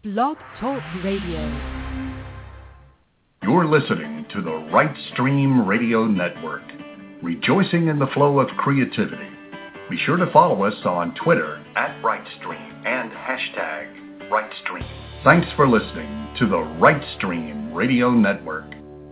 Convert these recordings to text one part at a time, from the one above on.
Blog Talk Radio. You're listening to the Right Stream Radio Network, rejoicing in the flow of creativity. Be sure to follow us on Twitter @RightStream and #RightStream. Thanks for listening to the Right Stream Radio Network.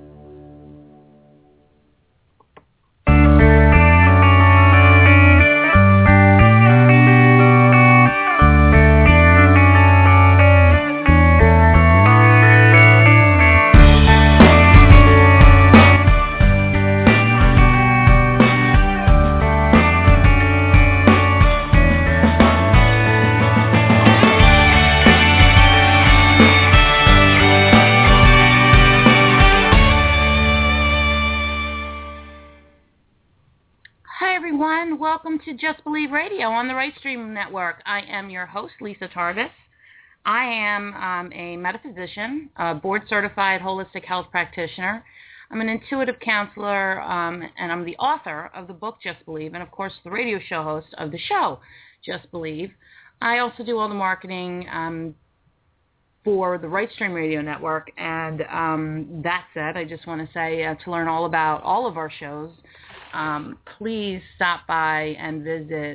Welcome to Just Believe Radio on the Right Stream Network. I am your host, Lisa Tarvis. I am a metaphysician, a board-certified holistic health practitioner. I'm an intuitive counselor, and I'm the author of the book Just Believe, and of course the radio show host of the show Just Believe. I also do all the marketing for the Right Stream Radio Network, and that said, I just want to say to learn all about all of our shows, please stop by and visit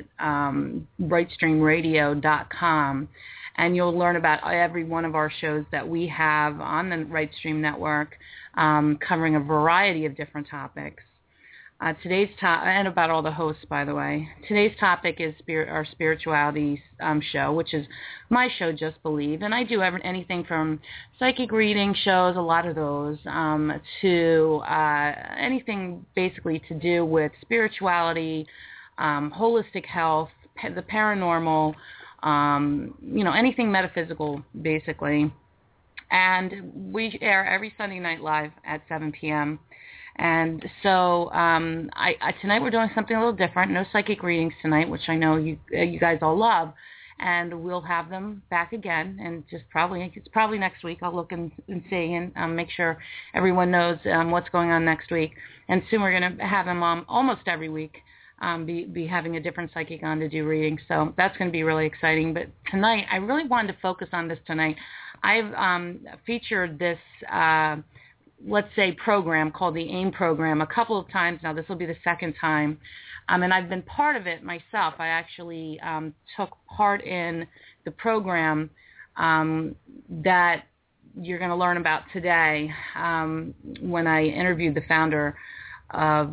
rightstreamradio.com, and you'll learn about every one of our shows that we have on the Right Stream Network, covering a variety of different topics. Today's and about all the hosts, by the way. Today's topic is our spirituality show, which is my show, Just Believe, and I do anything from psychic reading shows, a lot of those, to anything basically to do with spirituality, holistic health, the paranormal, anything metaphysical, basically. And we air every Sunday night live at 7 p.m., and so tonight we're doing something a little different. No psychic readings tonight, which I know you guys all love, and we'll have them back again. And it's probably next week. I'll look and see and make sure everyone knows what's going on next week. And soon we're going to have them almost every week. Be having a different psychic on to do readings. So that's going to be really exciting. But tonight, I really wanted to focus on this tonight. I've featured this let's say program called the AIM program a couple of times now. This will be the second time, and I've been part of it myself. I actually took part in the program that you're going to learn about today when I interviewed the founder of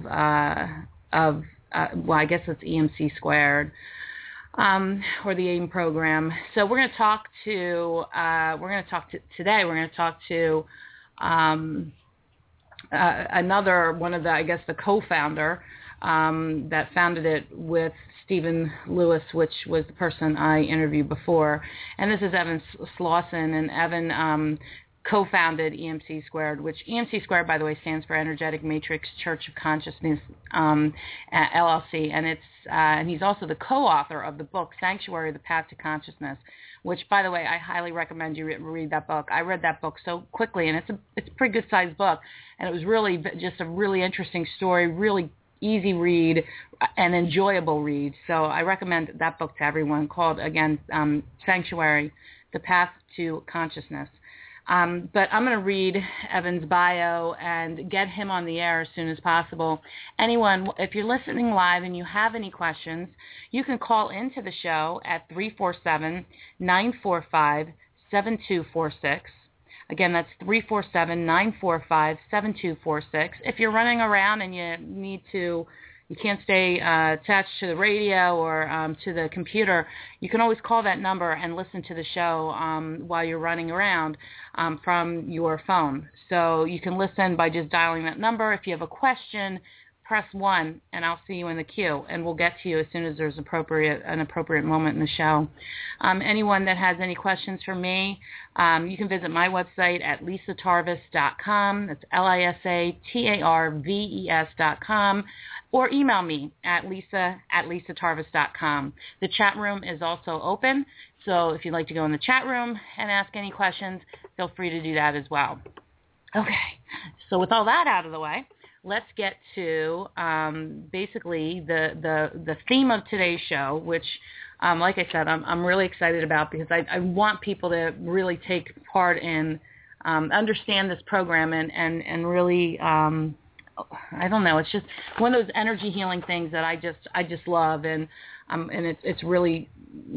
well, I guess it's EMC Squared, or the AIM program. So we're going to talk to another one of the co-founder that founded it with Stephen Lewis, which was the person I interviewed before. And this is Evan Slauson, and Evan co-founded EMC Squared, which EMC Squared, by the way, stands for Energetic Matrix Church of Consciousness, LLC, and he's also the co-author of the book Sanctuary: The Path to Consciousness, which, by the way, I highly recommend you read that book. I read that book so quickly, and it's a pretty good-sized book, and it was really just a really interesting story, really easy read, and enjoyable read. So I recommend that book to everyone, called, again, Sanctuary: The Path to Consciousness. But I'm going to read Evan's bio and get him on the air as soon as possible. Anyone, if you're listening live and you have any questions, you can call into the show at 347-945-7246. Again, that's 347-945-7246. If you're running around and you can't stay attached to the radio or to the computer, you can always call that number and listen to the show while you're running around from your phone. So you can listen by just dialing that number. If you have a question, press 1, and I'll see you in the queue, and we'll get to you as soon as there's an appropriate moment in the show. Anyone that has any questions for me, you can visit my website at lisatarvis.com. That's lisatarves.com, or email me at lisa@lisatarvis.com. The chat room is also open, so if you'd like to go in the chat room and ask any questions, feel free to do that as well. Okay, so with all that out of the way, let's get to basically the theme of today's show, which, like I said, I'm really excited about because I want people to really take part in, understand this program and really, I don't know, it's just one of those energy healing things that I just love, and it's really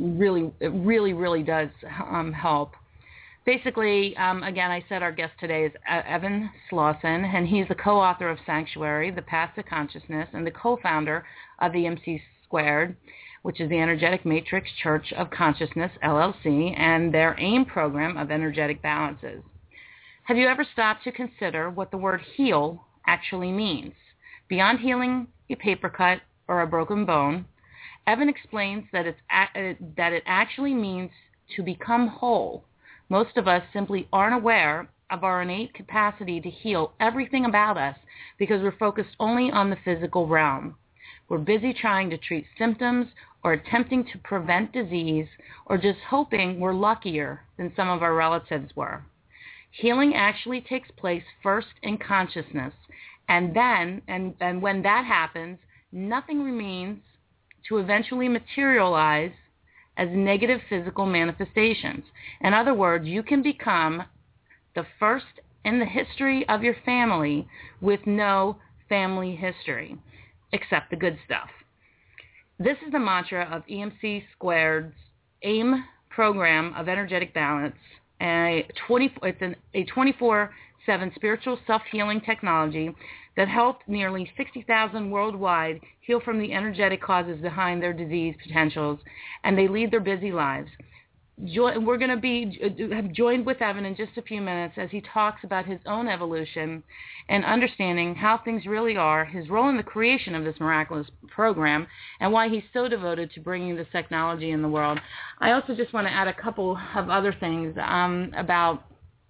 does help. Basically, again, I said our guest today is Evan Slawson, and he's the co-author of Sanctuary, The Path to Consciousness, and the co-founder of EMC Squared, which is the Energetic Matrix Church of Consciousness, LLC, and their AIM program of energetic balances. Have you ever stopped to consider what the word heal actually means? Beyond healing a paper cut or a broken bone, Evan explains that it actually means to become whole. Most of us simply aren't aware of our innate capacity to heal everything about us because we're focused only on the physical realm. We're busy trying to treat symptoms or attempting to prevent disease or just hoping we're luckier than some of our relatives were. Healing actually takes place first in consciousness, and then, and when that happens, nothing remains to eventually materialize as negative physical manifestations. In other words, you can become the first in the history of your family with no family history, except the good stuff. This is the mantra of EMC Squared's AIM program of energetic balance, it's a 24/7 spiritual self-healing technology that helped nearly 60,000 worldwide heal from the energetic causes behind their disease potentials, and they lead their busy lives. We're going to be joined with Evan in just a few minutes as he talks about his own evolution and understanding how things really are, his role in the creation of this miraculous program, and why he's so devoted to bringing this technology in the world. I also just want to add a couple of other things about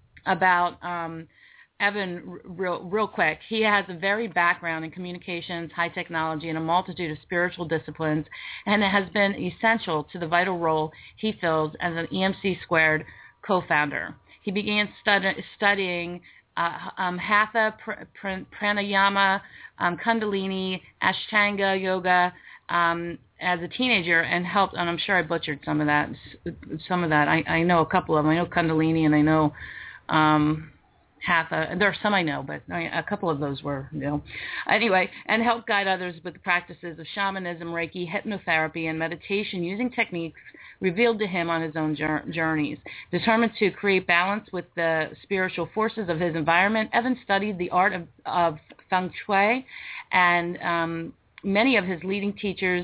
Evan real quick. He has a varied background in communications, high technology, and a multitude of spiritual disciplines, and it has been essential to the vital role he fills as an EMC Squared co-founder. He began studying Hatha, Pranayama, Kundalini, Ashtanga Yoga as a teenager, and helped, and I'm sure I butchered some of that. I know a couple of them. I know Kundalini, and I know Hatha, and there are some I know, but a couple of those were, Anyway, and help guide others with the practices of shamanism, Reiki, hypnotherapy, and meditation using techniques revealed to him on his own journeys. Determined to create balance with the spiritual forces of his environment, Evan studied the art of Feng Shui, and many of his leading teachers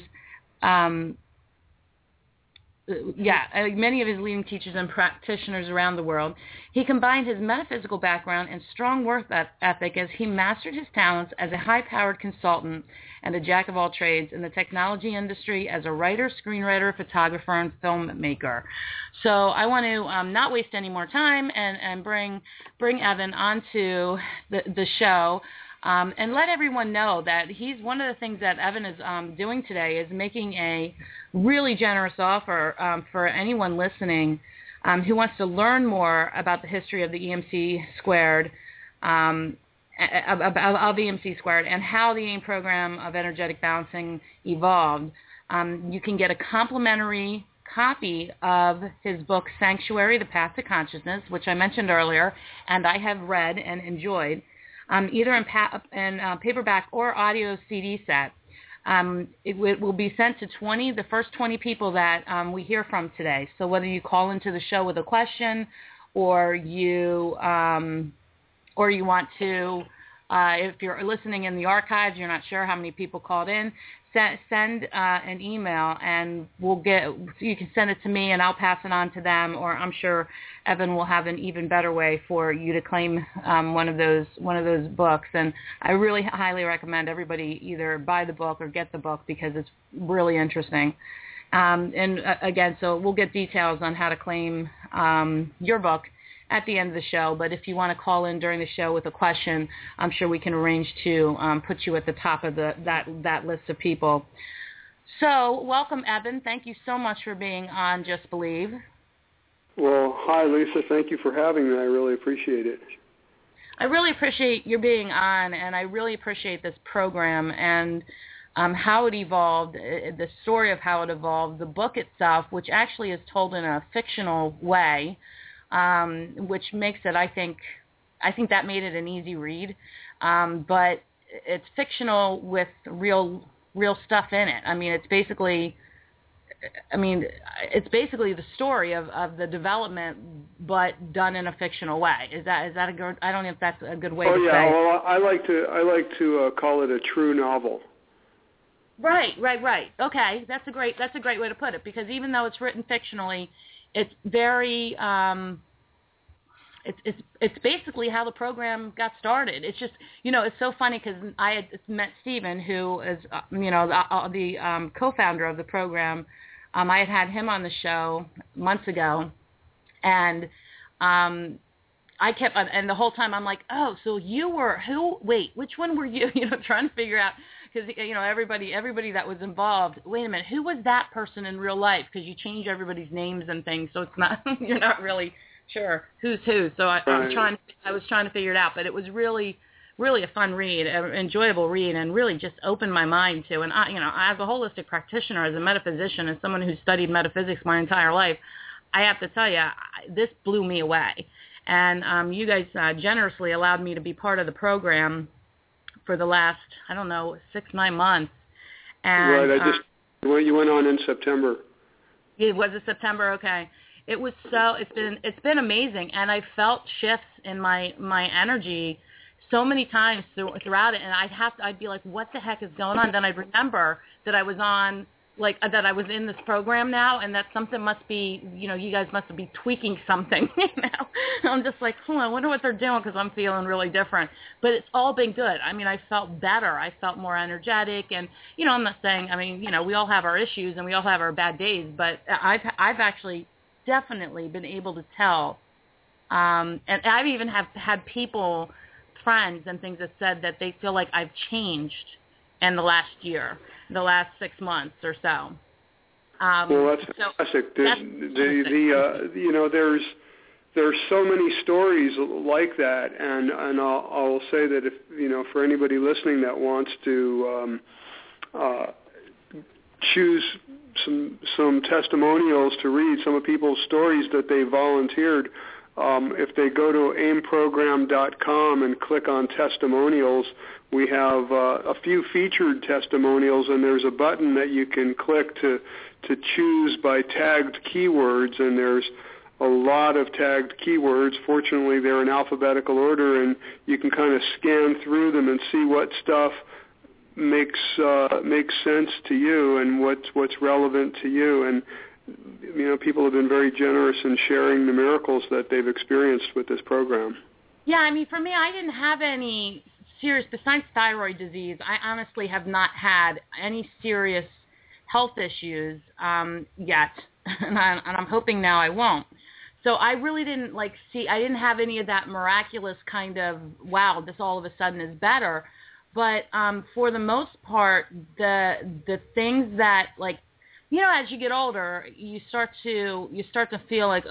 and practitioners around the world. He combined his metaphysical background and strong work ethic as he mastered his talents as a high-powered consultant and a jack of all trades in the technology industry as a writer, screenwriter, photographer, and filmmaker. So I want to not waste any more time and bring Evan onto the show. And let everyone know that he's one of the things that Evan is doing today is making a really generous offer for anyone listening who wants to learn more about the history of the EMC Squared, of EMC Squared, and how the AIM program of energetic balancing evolved. You can get a complimentary copy of his book, Sanctuary, The Path to Consciousness, which I mentioned earlier, and I have read and enjoyed. Either in paperback or audio CD set. It will be sent to the first 20 people that we hear from today. So whether you call into the show with a question, or you want to, if you're listening in the archives, you're not sure how many people called in, send an email, and you can send it to me, and I'll pass it on to them, or I'm sure Evan will have an even better way for you to claim one of those books. And I really highly recommend everybody either buy the book or get the book because it's really interesting. And again, so we'll get details on how to claim your book at the end of the show, but if you want to call in during the show with a question, I'm sure we can arrange to put you at the top of that list of people. So welcome, Evan. Thank you so much for being on Just Believe. Well, hi, Lisa. Thank you for having me. I really appreciate it. I really appreciate your being on, and I really appreciate this program and how it evolved, the story of how it evolved, the book itself, which actually is told in a fictional way, which makes it, I think that made it an easy read, but it's fictional with real stuff in it. I mean, it's basically the story of the development, but done in a fictional way. Is that a good? I don't know if that's a good way to say. Oh yeah, well, I like to call it a true novel. Right. Okay, that's a great way to put it, because even though it's written fictionally, it's very it's basically how the program got started. It's just, it's so funny because I had met Stephen, who is the co-founder of the program. I had him on the show months ago, and I kept, and the whole time I'm like, oh, so you were who? Wait, which one were you? Trying to figure out, because everybody that was involved. Wait a minute, who was that person in real life? Because you change everybody's names and things, so it's not you're not really sure who's who. So I was trying to figure it out, but it was really a fun read, an enjoyable read, and really just opened my mind to. And I, as a holistic practitioner, as a metaphysician, as someone who's studied metaphysics my entire life, I have to tell you, this blew me away. And you guys generously allowed me to be part of the program for the last, 6-9 months. And, right. You went on in September. It was September. Okay. It was it's been amazing, and I felt shifts in my energy so many times throughout it, and I'd be like, what the heck is going on? Then I'd remember that I was on, that I was in this program now, and that something must be, you guys must be tweaking something, I'm just like, I wonder what they're doing, because I'm feeling really different. But it's all been good. I mean, I felt better. I felt more energetic, and, I'm not saying, we all have our issues, and we all have our bad days, but I've actually definitely been able to tell, and I've even had people, friends and things, that said that they feel like I've changed in the last year, the last 6 months or so. Well, that's fantastic. There's so many stories like that, and I'll say that if for anybody listening that wants to choose some testimonials to read, some of people's stories that they volunteered. If they go to aimprogram.com and click on testimonials, we have a few featured testimonials, and there's a button that you can click to choose by tagged keywords, and there's a lot of tagged keywords. Fortunately, they're in alphabetical order, and you can kind of scan through them and see what stuff makes sense to you and what's relevant to you. And people have been very generous in sharing the miracles that they've experienced with this program. Yeah, for me, I didn't have any serious, besides thyroid disease, I honestly have not had any serious health issues yet, and I'm hoping now I won't. So I really didn't I didn't have any of that miraculous kind of, wow, this all of a sudden is better. But for the most part, the things that, as you get older, you start to feel like,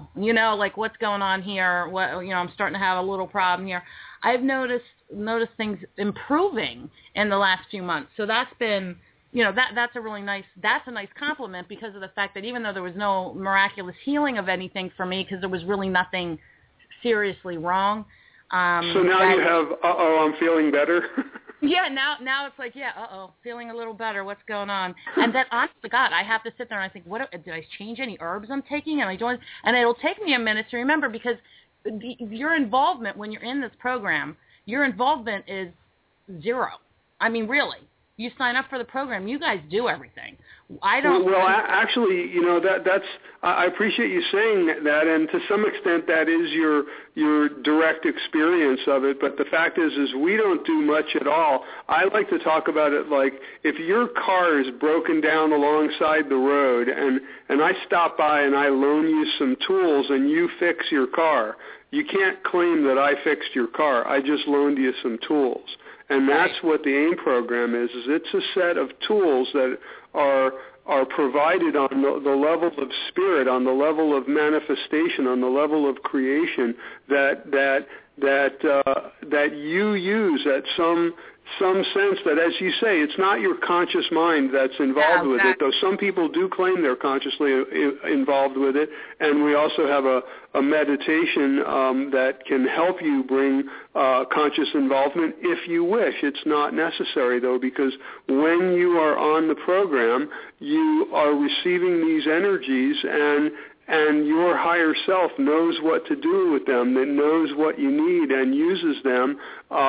what's going on here? What, I'm starting to have a little problem here. I've noticed things improving in the last few months. So that's been, that's a nice compliment, because of the fact that even though there was no miraculous healing of anything for me, because there was really nothing seriously wrong. So now you have, I'm feeling better. Yeah, now it's like, feeling a little better. What's going on? And then, honest to God, I have to sit there and I think, did I change any herbs I'm taking? And it'll take me a minute to remember, because your involvement when you're in this program, your involvement is zero. Really. You sign up for the program, you guys do everything. I don't. Well, actually, that's. I appreciate you saying that, and to some extent, that is your direct experience of it. But the fact is we don't do much at all. I like to talk about it like, if your car is broken down alongside the road, and I stop by and I loan you some tools, and you fix your car, you can't claim that I fixed your car. I just loaned you some tools. And that's what the AIM program is it's a set of tools that are provided on the level of spirit, on the level of manifestation, on the level of creation, that that you use at some sense that, as you say, it's not your conscious mind that's involved with it, though some people do claim they're consciously involved with it. And we also have a meditation that can help you bring conscious involvement if you wish. It's not necessary, though, because when you are on the program, you are receiving these energies, and your higher self knows what to do with them, that knows what you need and uses them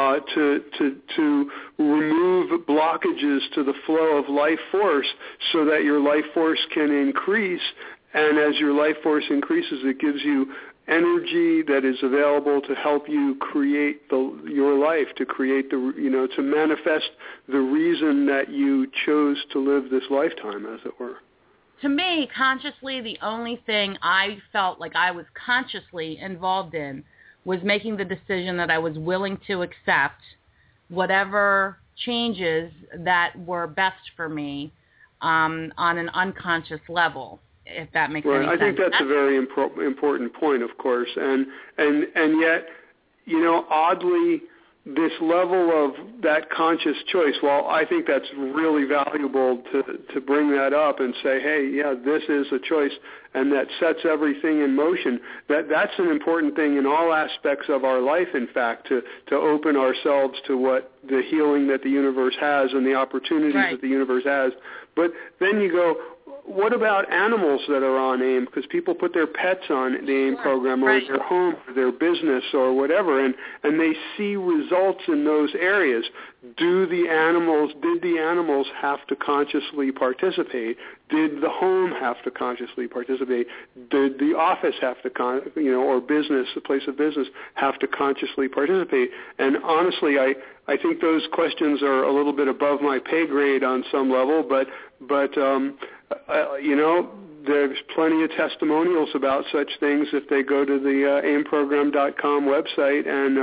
to remove blockages to the flow of life force so that your life force can increase. And as your life force increases, it gives you energy that is available to help you create your life, to create to manifest the reason that you chose to live this lifetime, as it were. To me, consciously, the only thing I felt like I was consciously involved in was making the decision that I was willing to accept whatever changes that were best for me on an unconscious level, if that makes any sense. I think that's a very important point, of course, and yet, oddly, this level of that conscious choice, well, I think that's really valuable to bring that up and say, hey, yeah, this is a choice, and that sets everything in motion. That's an important thing in all aspects of our life, in fact, to open ourselves to what the healing that the universe has and the opportunities that the universe has. But then you go, what about animals that are on AIM? Because people put their pets on the AIM program, or their home, or their business, or whatever, and they see results in those areas. Did the animals have to consciously participate? Did the home have to consciously participate? Did the office have to, or business, the place of business, have to consciously participate? And honestly, I think those questions are a little bit above my pay grade on some level, but there's plenty of testimonials about such things if they go to the aimprogram.com website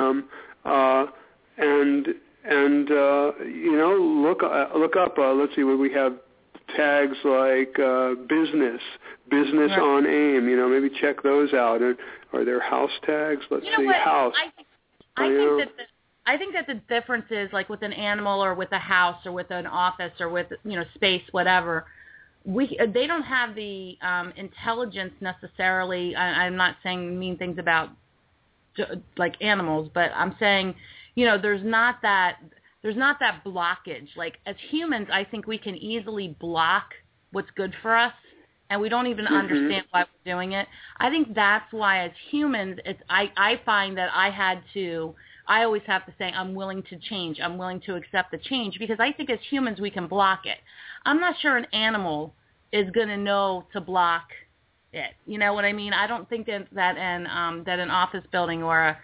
and look up. Let's see, what we have tags like business on AIM. Maybe check those out. Are there house tags? Let's see, house. I think that the difference is, like with an animal or with a house or with an office or with space, whatever. They don't have the intelligence necessarily. I'm not saying mean things about like animals, but I'm saying, there's not that blockage. Like as humans, I think we can easily block what's good for us, and we don't even understand why we're doing it. I think that's why as humans, I find that I always have to say I'm willing to change. I'm willing to accept the change, because I think as humans we can block it. I'm not sure an animal is going to know to block it. You know what I mean? I don't think that an office building or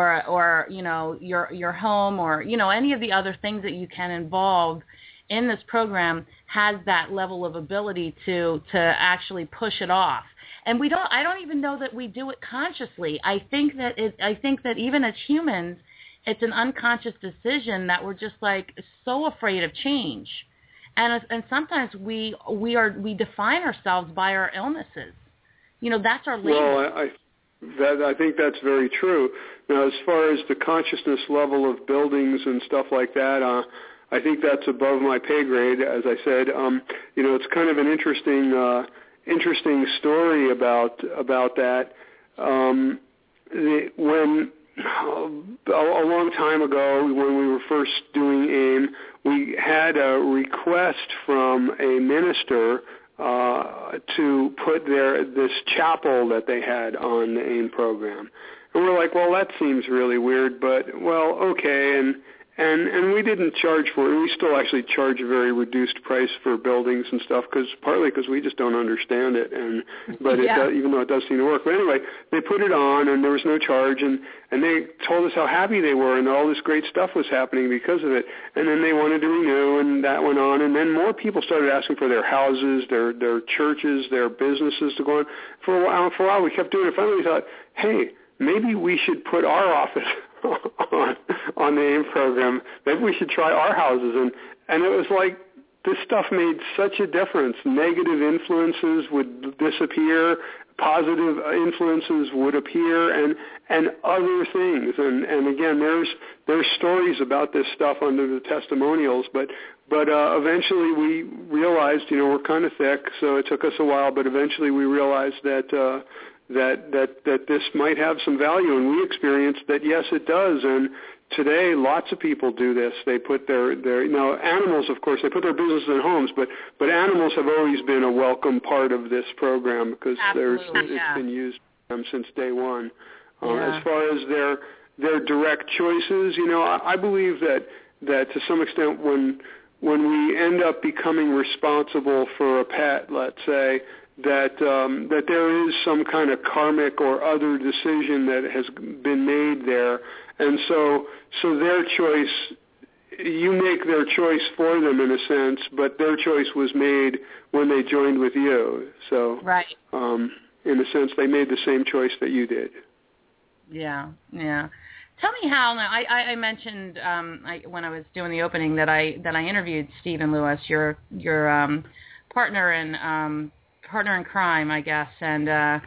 your home or any of the other things that you can involve in this program has that level of ability to actually push it off. And I don't even know that we do it consciously. I think that even as humans, it's an unconscious decision that we're just like so afraid of change. And sometimes we define ourselves by our illnesses. That's our label. Well, I think that's very true. Now, as far as the consciousness level of buildings and stuff like that, I think that's above my pay grade. As I said, it's kind of an interesting story about that. When a long time ago, when we were first doing AIM, we had a request from a minister to put this chapel that they had on the AIM program. And we're like, well, that seems really weird, but, well, okay. And we didn't charge for it. We still actually charge a very reduced price for buildings and stuff, partly because we just don't understand it. Even though it does seem to work. But anyway, they put it on, and there was no charge, and they told us how happy they were, and all this great stuff was happening because of it. And then they wanted to renew, and that went on. And then more people started asking for their houses, their churches, their businesses to go on. For a while, we kept doing it. Finally, we thought, hey, maybe we should put our office on the AIM program. Maybe we should try our houses. And it was like this stuff made such a difference. Negative influences would disappear. positive influences would appear, and other things. And again, there's stories about this stuff under the testimonials, but eventually we realized, we're kind of thick, so it took us a while, but eventually we realized that this might have some value, and we experienced that yes, it does. And today, lots of people do this. They put their now animals, of course, they put their businesses in homes, but animals have always been a welcome part of this program because it's been used since day one. As far as their direct choices, I believe that to some extent when we end up becoming responsible for a pet, let's say, that there is some kind of karmic or other decision that has been made there. And so their choice, you make their choice for them in a sense, but their choice was made when they joined with you. So, right. In a sense, they made the same choice that you did. Yeah. Tell me how. I mentioned when I was doing the opening that I interviewed Stephen Lewis, your partner in crime, I guess, and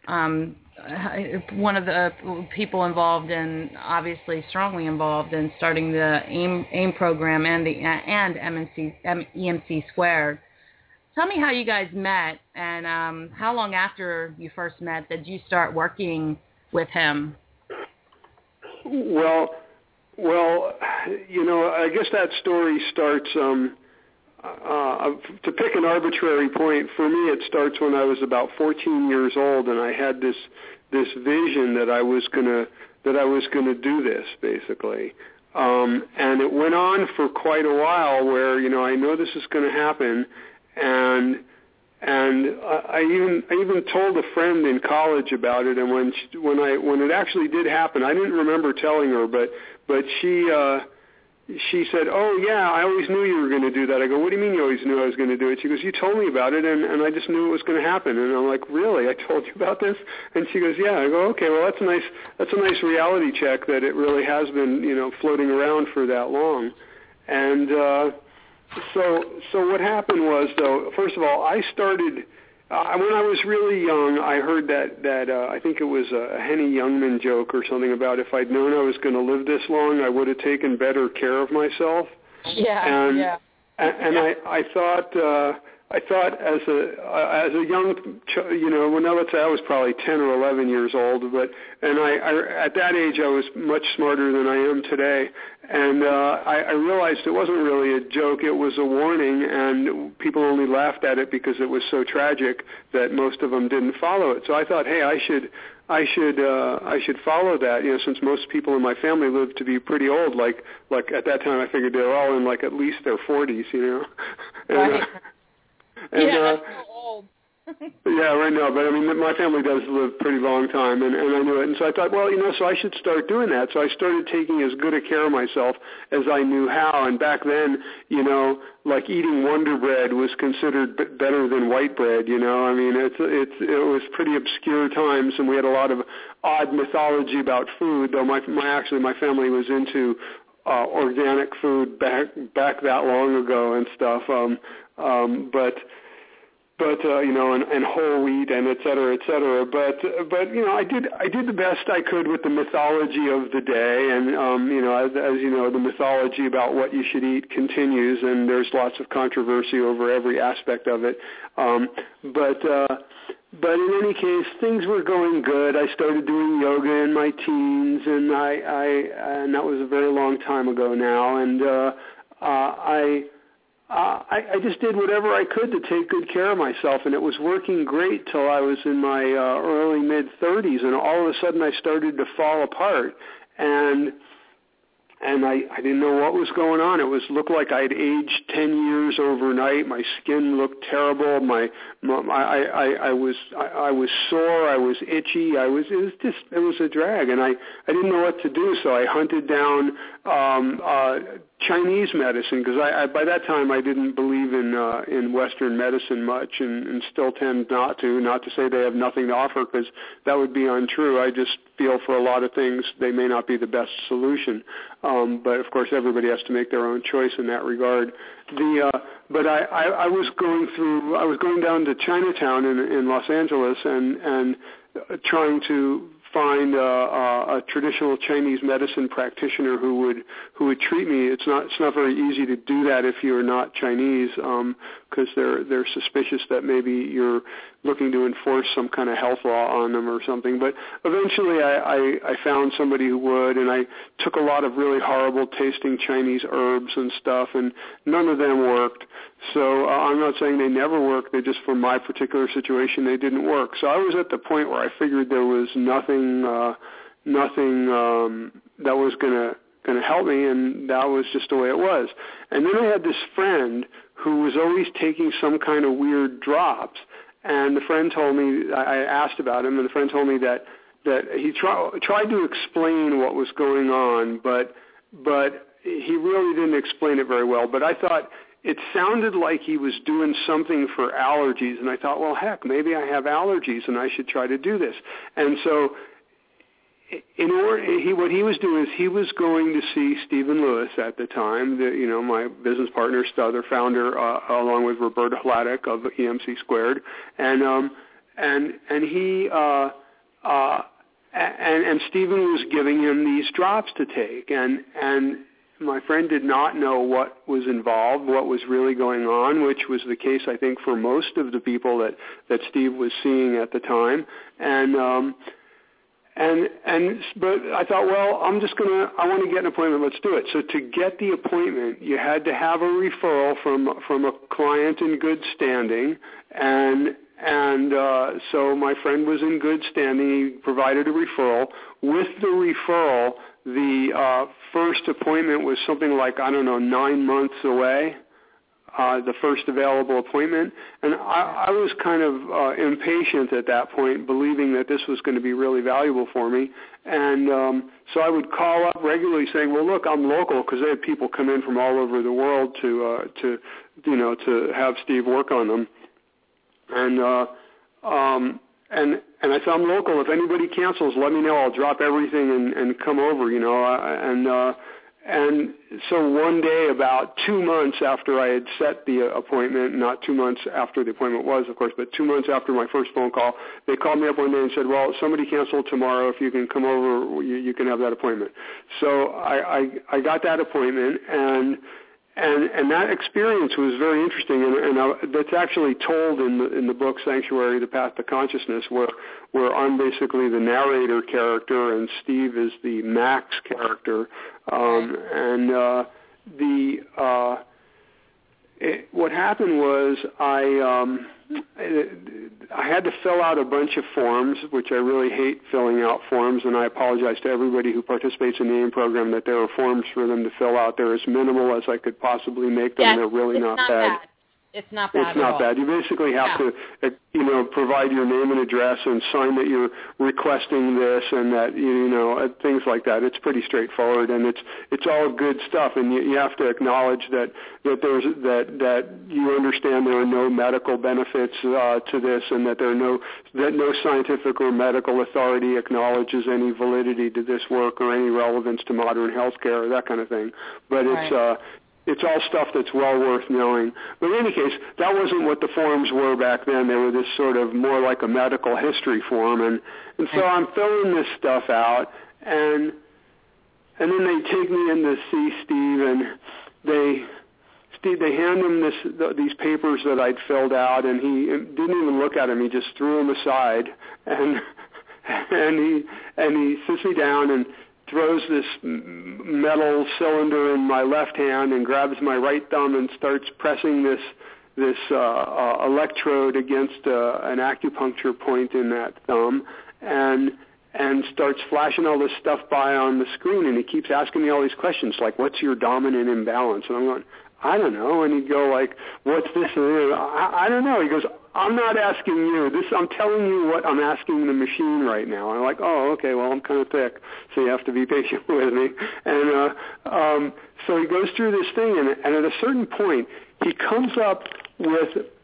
one of the people involved in, obviously strongly involved in starting the AIM program and EMC Squared. Tell me how you guys met, and how long after you first met did you start working with him? Well, I guess that story starts. To pick an arbitrary point, for me it starts when I was about 14 years old, and I had this vision that I was gonna do this basically, and it went on for quite a while. Where I know this is going to happen, and I even told a friend in college about it. And when it actually did happen, I didn't remember telling her, but she said, "Oh, yeah, I always knew you were going to do that." I go, "What do you mean you always knew I was going to do it?" She goes, "You told me about it, and I just knew it was going to happen." And I'm like, "Really? I told you about this?" And she goes, "Yeah." I go, "Okay, well, that's a nice reality check that it really has been, floating around for that long." And so what happened was, though, first of all, I started... when I was really young, I heard that I think it was a Henny Youngman joke or something about if I'd known I was going to live this long, I would have taken better care of myself. And I thought as a young, when let's say I was probably 10 or 11 years old, and I at that age I was much smarter than I am today. And I realized it wasn't really a joke; it was a warning, and people only laughed at it because it was so tragic that most of them didn't follow it. So I thought, hey, I should follow that. Since most people in my family lived to be pretty old, like at that time, I figured they were all in at least their 40s, And, right. That's so old. Yeah, right now, but I mean, my family does live a pretty long time, and I knew it, and so I thought, well, so I should start doing that. So I started taking as good a care of myself as I knew how, and back then, like eating Wonder Bread was considered better than white bread. I mean, it was pretty obscure times, and we had a lot of odd mythology about food. Though my family was into organic food back that long ago and stuff, but and whole wheat and et cetera, et cetera. But I did the best I could with the mythology of the day, and as you know, the mythology about what you should eat continues, and there's lots of controversy over every aspect of it. But in any case, things were going good. I started doing yoga in my teens, and and that was a very long time ago now, and I just did whatever I could to take good care of myself, and it was working great till I was in my early mid-30s, and all of a sudden I started to fall apart, and I didn't know what was going on. It looked like I'd aged 10 years overnight. My skin looked terrible. I was sore. I was itchy. It was a drag, and I didn't know what to do. So I hunted down Chinese medicine, because by that time I didn't believe in Western medicine much, and still tend not to say they have nothing to offer, because that would be untrue. I just feel for a lot of things they may not be the best solution, but of course everybody has to make their own choice in that regard. I was going down to Chinatown in Los Angeles and trying to find a traditional Chinese medicine practitioner who would treat me. It's not very easy to do that if you're not Chinese, because they're suspicious that maybe you're looking to enforce some kind of health law on them or something. But eventually I found somebody who would, and I took a lot of really horrible tasting Chinese herbs and stuff, and none of them worked. So I'm not saying they never work. They just, for my particular situation, they didn't work. So I was at the point where I figured there was nothing that was going to help me, and that was just the way it was. And then I had this friend who was always taking some kind of weird drops, and the friend told me, I asked about him, and the friend told me that he tried to explain what was going on, but he really didn't explain it very well. But I thought it sounded like he was doing something for allergies, and I thought, well, heck, maybe I have allergies, and I should try to do this. And so what he was doing is he was going to see Stephen Lewis at the time, my business partner, other founder, along with Roberta Hladek of EMC Squared, and Stephen was giving him these drops to take, and my friend did not know what was involved, what was really going on, which was the case, I think, for most of the people that Steve was seeing at the time. But I thought, well, I want to get an appointment. Let's do it. So to get the appointment, you had to have a referral from a client in good standing, and so my friend was in good standing. He provided a referral. With the referral, the first appointment was something like, 9 months away, the first available appointment. And I was kind of impatient at that point, believing that this was going to be really valuable for me. And so I would call up regularly saying, well, look, I'm local, because they had people come in from all over the world to have Steve work on them. And I said, I'm local. If anybody cancels, let me know. I'll drop everything and come over, And so one day, about 2 months after I had set the appointment, not 2 months after the appointment was, of course, but 2 months after my first phone call, they called me up one day and said, well, somebody canceled tomorrow. If you can come over, you can have that appointment. So I got that appointment, and that experience was very interesting, and that's actually told in the book Sanctuary: The Path to Consciousness, where I'm basically the narrator character and Steve is the Max character, what happened was I had to fill out a bunch of forms, which I really hate filling out forms, and I apologize to everybody who participates in the AIM program that there are forms for them to fill out. They're as minimal as I could possibly make them. Yes, they're really not bad. It's not bad. It's not bad. You basically have to, provide your name and address and sign that you're requesting this and that, things like that. It's pretty straightforward, and it's all good stuff. And you have to acknowledge that you understand there are no medical benefits to this, and that no scientific or medical authority acknowledges any validity to this work or any relevance to modern healthcare or that kind of thing. But it's all stuff that's well worth knowing. But in any case, that wasn't what the forms were back then. They were this sort of more like a medical history form. And so I'm filling this stuff out, and then they take me in to see Steve, and they hand him these papers that I'd filled out, and he didn't even look at them. He just threw them aside, and he sits me down and throws this metal cylinder in my left hand and grabs my right thumb and starts pressing this electrode against an acupuncture point in that thumb, and starts flashing all this stuff by on the screen, and he keeps asking me all these questions like, what's your dominant imbalance? And I'm going, I don't know. And he'd go like, what's this? I don't know. He goes, I'm not asking you. I'm telling you what I'm asking the machine right now. And I'm like, oh, okay, well, I'm kind of thick, so you have to be patient with me. And so he goes through this thing, and at a certain point, he comes up with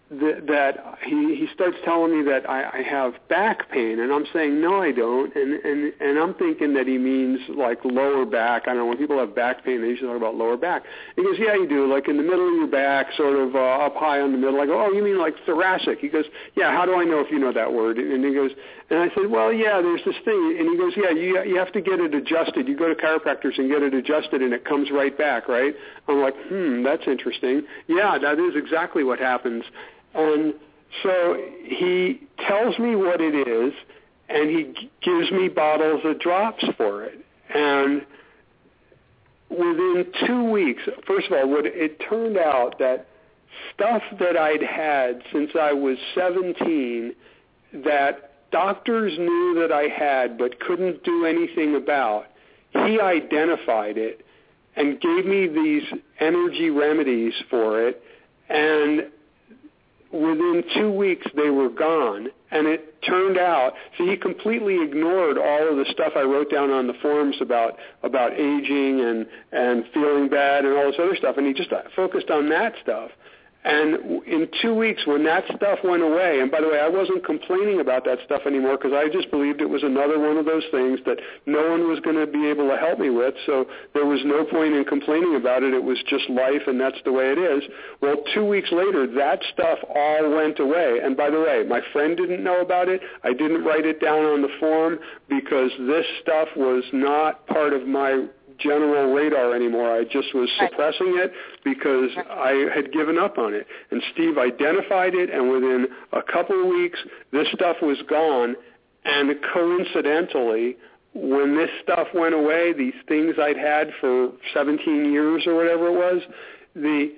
that he starts telling me that I have back pain, and I'm saying no, I don't, and I'm thinking that he means like lower back. I don't know, when people have back pain, they usually talk about lower back. He goes, yeah, you do, like in the middle of your back, sort of up high on the middle. I go, oh, you mean like thoracic? He goes, yeah, how do I know if you know that word? And he goes, and I said, well, yeah, there's this thing, and he goes, yeah, you have to get it adjusted. You go to chiropractors and get it adjusted, and it comes right back, right? I'm like, that's interesting. Yeah, that is exactly what happens. And so he tells me what it is, and he gives me bottles of drops for it. And within 2 weeks, first of all, it turned out that stuff that I'd had since I was 17 that doctors knew that I had but couldn't do anything about, he identified it and gave me these energy remedies for it, and within 2 weeks they were gone. And it turned out, so he completely ignored all of the stuff I wrote down on the forums about aging and feeling bad and all this other stuff, and he just focused on that stuff. And in 2 weeks, when that stuff went away, and by the way, I wasn't complaining about that stuff anymore because I just believed it was another one of those things that no one was going to be able to help me with, so there was no point in complaining about it. It was just life, and that's the way it is. Well, 2 weeks later, that stuff all went away. And by the way, my friend didn't know about it. I didn't write it down on the forum because this stuff was not part of my general radar anymore. I just was suppressing it because I had given up on it. And Steve identified it, and within a couple of weeks, this stuff was gone. And coincidentally, when this stuff went away, these things I'd had for 17 years or whatever it was, the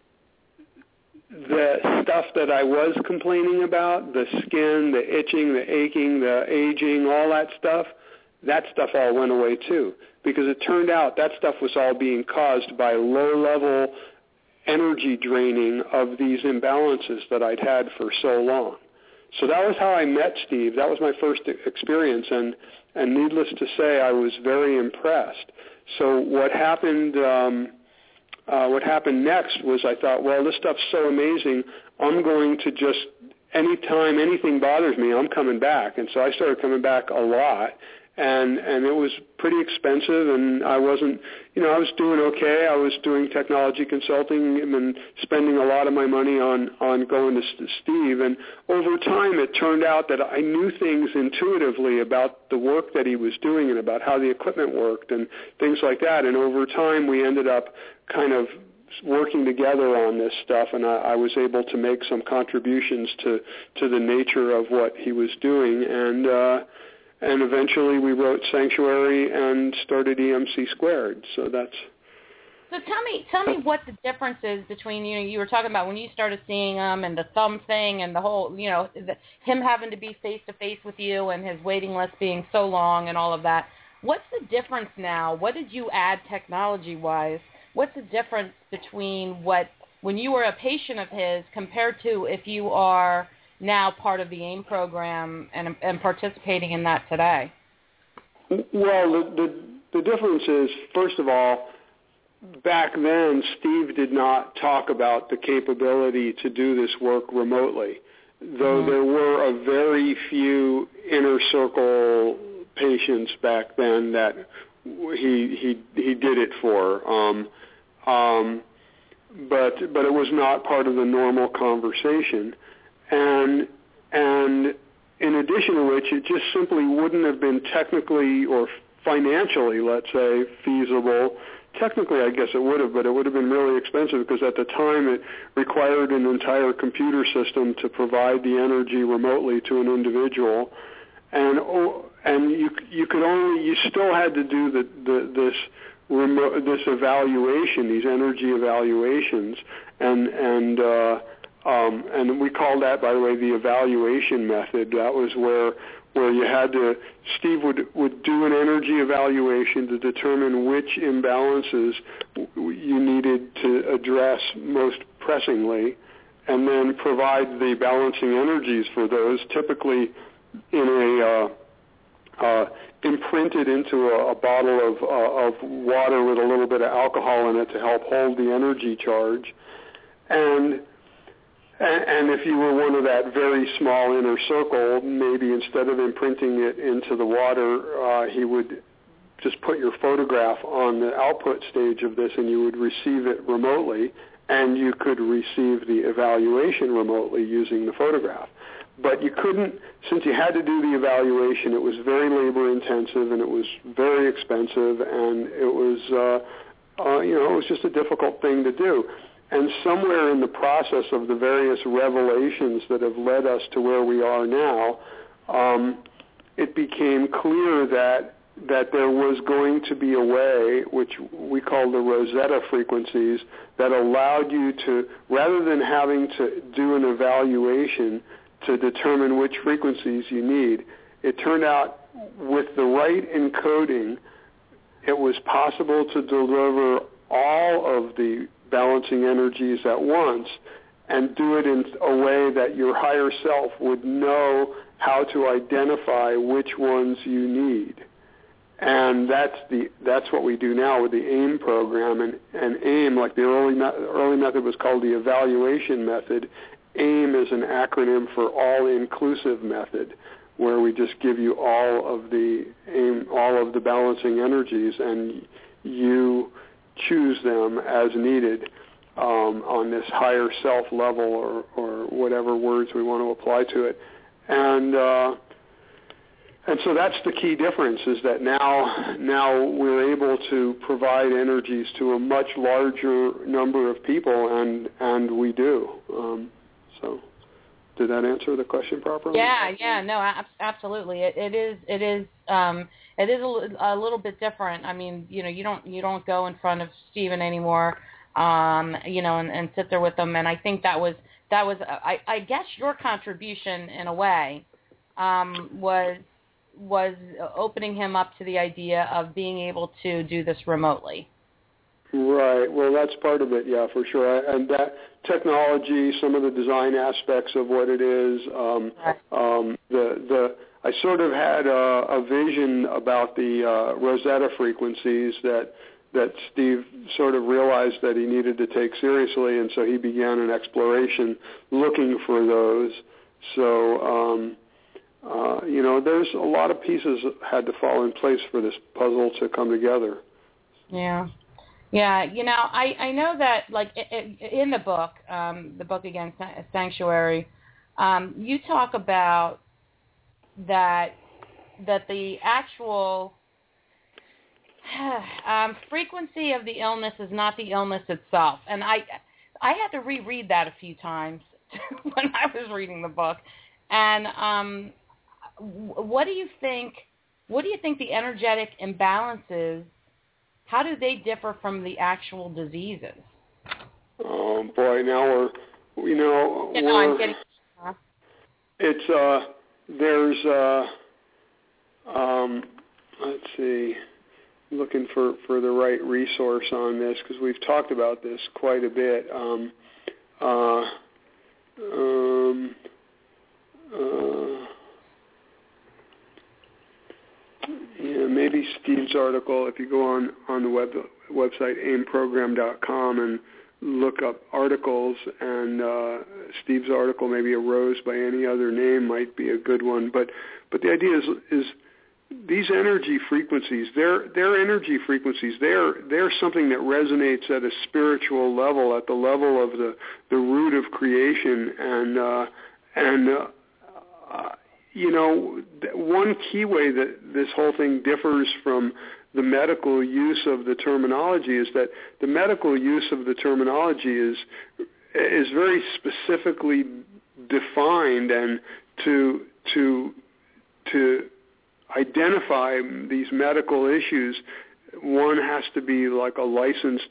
stuff that I was complaining about, the skin, the itching, the aching, the aging, all that stuff all went away too. Because it turned out that stuff was all being caused by low-level energy draining of these imbalances that I'd had for so long. So that was how I met Steve. That was my first experience, and needless to say, I was very impressed. So what happened next was I thought, well, this stuff's so amazing, I'm going to just, anytime anything bothers me, I'm coming back. And so I started coming back a lot. And it was pretty expensive, and I wasn't, I was doing okay. I was doing technology consulting and spending a lot of my money on going to Steve. And over time, it turned out that I knew things intuitively about the work that he was doing and about how the equipment worked and things like that. And over time, we ended up kind of working together on this stuff, and I was able to make some contributions to the nature of what he was doing. And eventually we wrote Sanctuary and started EMC Squared. So that's. So tell me what the difference is between, you were talking about when you started seeing him and the thumb thing and the whole, him having to be face-to-face with you and his waiting list being so long and all of that. What's the difference now? What did you add technology-wise? What's the difference between when you were a patient of his compared to if you are now part of the AIM program and participating in that today? Well, the difference is, first of all, back then Steve did not talk about the capability to do this work remotely, though there were a very few inner circle patients back then that he did it for. But it was not part of the normal conversation. And in addition to which, it just simply wouldn't have been technically or financially, let's say, feasible. Technically, I guess it would have, but it would have been really expensive because at the time it required an entire computer system to provide the energy remotely to an individual. And you still had to do this evaluation, these energy evaluations, and we call that, by the way, the evaluation method. That was where you had to, Steve would do an energy evaluation to determine which imbalances you needed to address most pressingly, and then provide the balancing energies for those, typically in imprinted into a bottle of water with a little bit of alcohol in it to help hold the energy charge. And And if you were one of that very small inner circle, maybe instead of imprinting it into the water, he would just put your photograph on the output stage of this, and you would receive it remotely, and you could receive the evaluation remotely using the photograph. But you couldn't, since you had to do the evaluation, it was very labor-intensive, and it was very expensive, and it was, it was just a difficult thing to do. And somewhere in the process of the various revelations that have led us to where we are now, it became clear that there was going to be a way, which we call the Rosetta frequencies, that allowed you to, rather than having to do an evaluation to determine which frequencies you need, it turned out with the right encoding, it was possible to deliver all of the balancing energies at once and do it in a way that your higher self would know how to identify which ones you need. And that's what we do now with the AIM program. And AIM, like the early method was called the evaluation method, AIM is an acronym for all-inclusive method, where we just give you all of the balancing energies, and you choose them as needed on this higher self level, or whatever words we want to apply to it. And so that's the key difference, is that now we're able to provide energies to a much larger number of people, and we do. So did that answer the question properly? Yeah, no, absolutely. It is a little bit different. I mean, you don't go in front of Stephen anymore, and sit there with them. And I think that was I guess your contribution in a way was opening him up to the idea of being able to do this remotely. Right. Well, that's part of it, yeah, for sure. And that technology, some of the design aspects of what it is, I sort of had a vision about the Rosetta frequencies that Steve sort of realized that he needed to take seriously, and so he began an exploration looking for those. So, there's a lot of pieces that had to fall in place for this puzzle to come together. Yeah. Yeah, I know that, like, in the book again, Sanctuary, you talk about that the actual frequency of the illness is not the illness itself. And I had to reread that a few times when I was reading the book. And what do you think the energetic imbalances, how do they differ from the actual diseases? Oh boy, now I'm getting. It's there's let's see, looking for the right resource on this, because we've talked about this quite a bit. Maybe Steve's article, if you go on the website aimprogram.com and look up articles, and Steve's article, maybe Arose by Any Other Name, might be a good one. But the idea is these energy frequencies, they're energy frequencies. They're something that resonates at a spiritual level, at the level of the root of creation, and one key way that this whole thing differs from the medical use of the terminology is that the medical use of the terminology is very specifically defined, and to identify these medical issues, one has to be like a licensed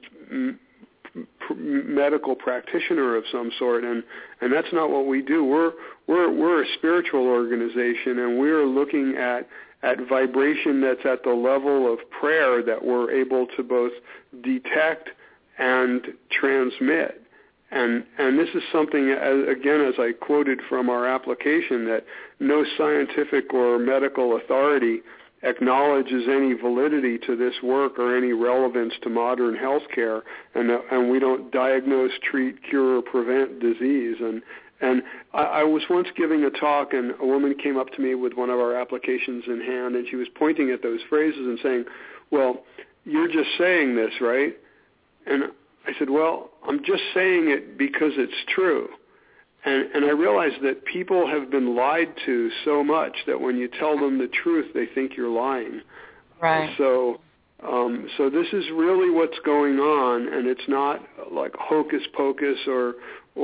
medical practitioner of some sort, and that's not what we do. We're a spiritual organization, and we're looking at vibration that's at the level of prayer that we're able to both detect and transmit. And this is something, again, as I quoted from our application, that no scientific or medical authority acknowledges any validity to this work or any relevance to modern healthcare, and we don't diagnose, treat, cure, or prevent disease. And I was once giving a talk, and a woman came up to me with one of our applications in hand, and she was pointing at those phrases and saying, well, you're just saying this, right? And I said, well, I'm just saying it because it's true. And I realized that people have been lied to so much that when you tell them the truth, they think you're lying. Right. So this is really what's going on, and it's not like hocus pocus or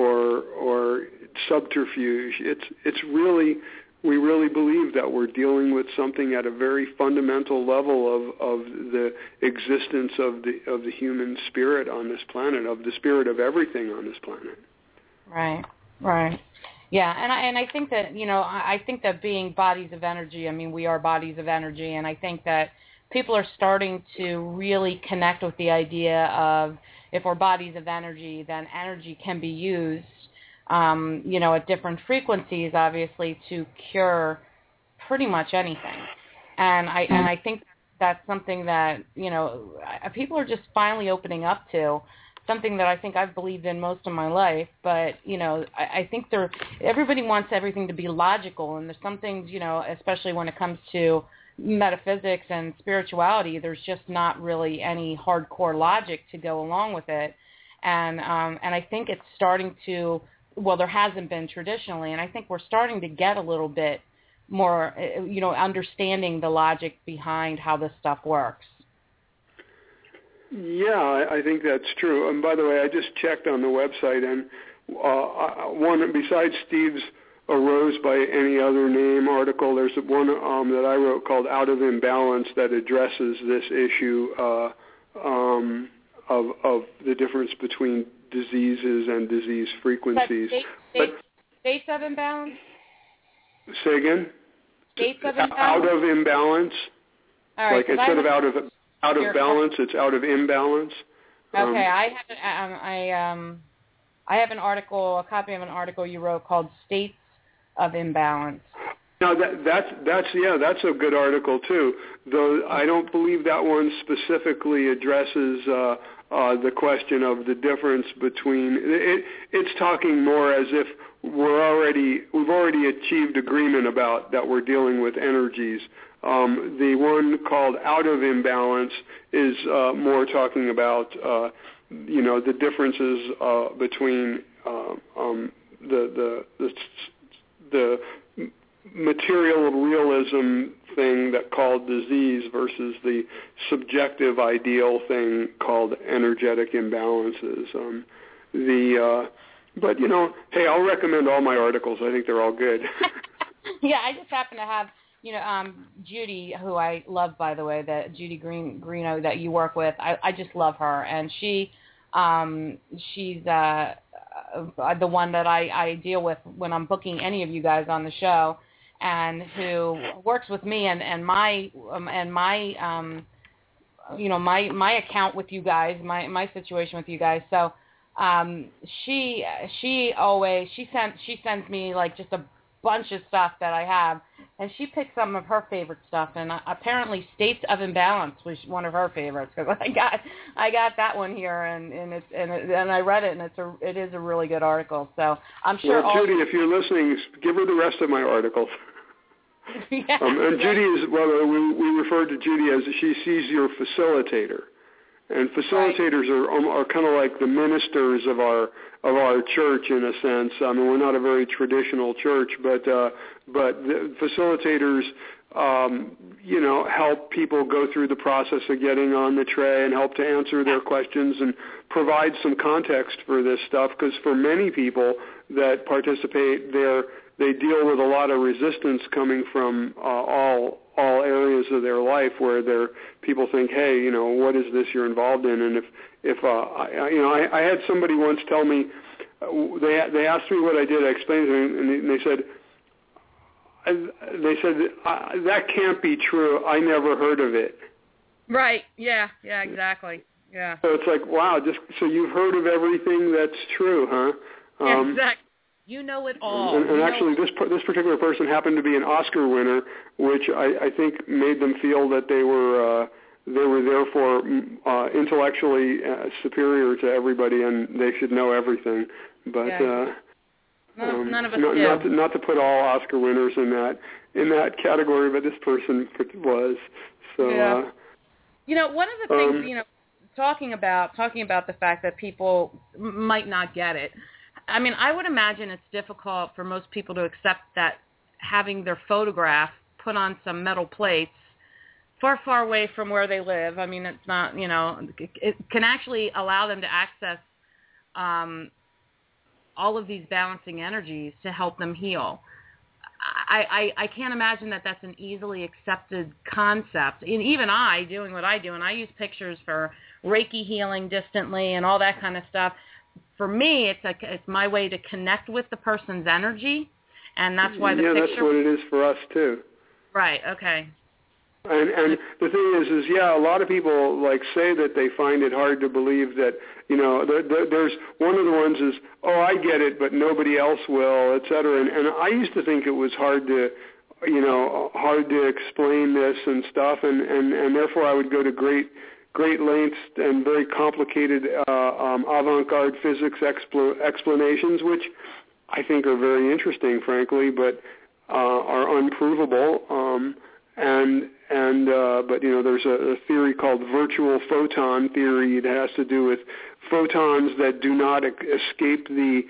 subterfuge. It's really, we really believe that we're dealing with something at a very fundamental level of the existence of the human spirit on this planet, of the spirit of everything on this planet. Right. Right. Yeah, and I think that, I think that being bodies of energy, I mean, we are bodies of energy, and I think that people are starting to really connect with the idea of if we're bodies of energy, then energy can be used, at different frequencies, obviously, to cure pretty much anything. And I think that's something that, people are just finally opening up to. Something that I think I've believed in most of my life, but, I think everybody wants everything to be logical, and there's some things, especially when it comes to metaphysics and spirituality, there's just not really any hardcore logic to go along with it, and I think it's starting to, well, there hasn't been traditionally, and I think we're starting to get a little bit more, understanding the logic behind how this stuff works. Yeah, I think that's true. And by the way, I just checked on the website, and one besides Steve's Arose by Any Other Name article, there's one that I wrote called Out of Imbalance that addresses this issue of the difference between diseases and disease frequencies. States of imbalance? Say again? States of imbalance? Out of imbalance. All right, like instead of out of balance, it's out of imbalance. Okay, I have an article, a copy of an article you wrote called States of Imbalance. Now that's a good article too. Though I don't believe that one specifically addresses the question of the difference between. It's talking more as if we've already achieved agreement about that we're dealing with energies. The one called Out of Imbalance is more talking about the differences between the material realism thing that called disease versus the subjective ideal thing called energetic imbalances. But hey, I'll recommend all my articles. I think they're all good. Yeah, I just happen to have. Judy, who I love, by the way, that Judy Greeno that you work with, I just love her, and she's the one that I deal with when I'm booking any of you guys on the show, and who works with me and my account with you guys, my situation with you guys. So she sends me like just a bunch of stuff that I have, and she picked some of her favorite stuff, and apparently States of Imbalance was one of her favorites, because I got that one here, and I read it, and it is a really good article. So I'm sure. Well, Judy, if you're listening, give her the rest of my articles. Yeah. And Judy is, well, we refer to Judy as she sees your facilitator. And facilitators are kind of like the ministers of our church in a sense. I mean, we're not a very traditional church, but the facilitators, help people go through the process of getting on the tray and help to answer their questions and provide some context for this stuff. Because for many people that participate, they deal with a lot of resistance coming from all areas of their life where people think, hey, what is this you're involved in? And I had somebody once tell me, they asked me what I did. I explained to them, and they said that can't be true. I never heard of it. Right. Yeah. Yeah. Exactly. Yeah. So it's like, wow. So you've heard of everything that's true, huh? Yeah, exactly. You know it all. And actually, this particular person happened to be an Oscar winner, which I think made them feel that they were therefore intellectually superior to everybody, and they should know everything. But none of us do. Not to put all Oscar winners in that category, but this person was. So, one of the things, talking about the fact that people might not get it. I mean, I would imagine it's difficult for most people to accept that having their photograph put on some metal plates far, far away from where they live. I mean, it's not, it can actually allow them to access all of these balancing energies to help them heal. I can't imagine that that's an easily accepted concept. And even I, doing what I do, and I use pictures for Reiki healing distantly and all that kind of stuff. For me, it's my way to connect with the person's energy, and that's why the picture... Yeah, that's what it is for us, too. Right, okay. And the thing is, a lot of people say that they find it hard to believe that, there's one of the ones is, oh, I get it, but nobody else will, et cetera. And I used to think it was hard to explain this and stuff, and therefore I would go to great lengths and very complicated avant-garde physics explanations, which I think are very interesting, frankly, but are unprovable. But there's a theory called virtual photon theory. It has to do with photons that do not escape the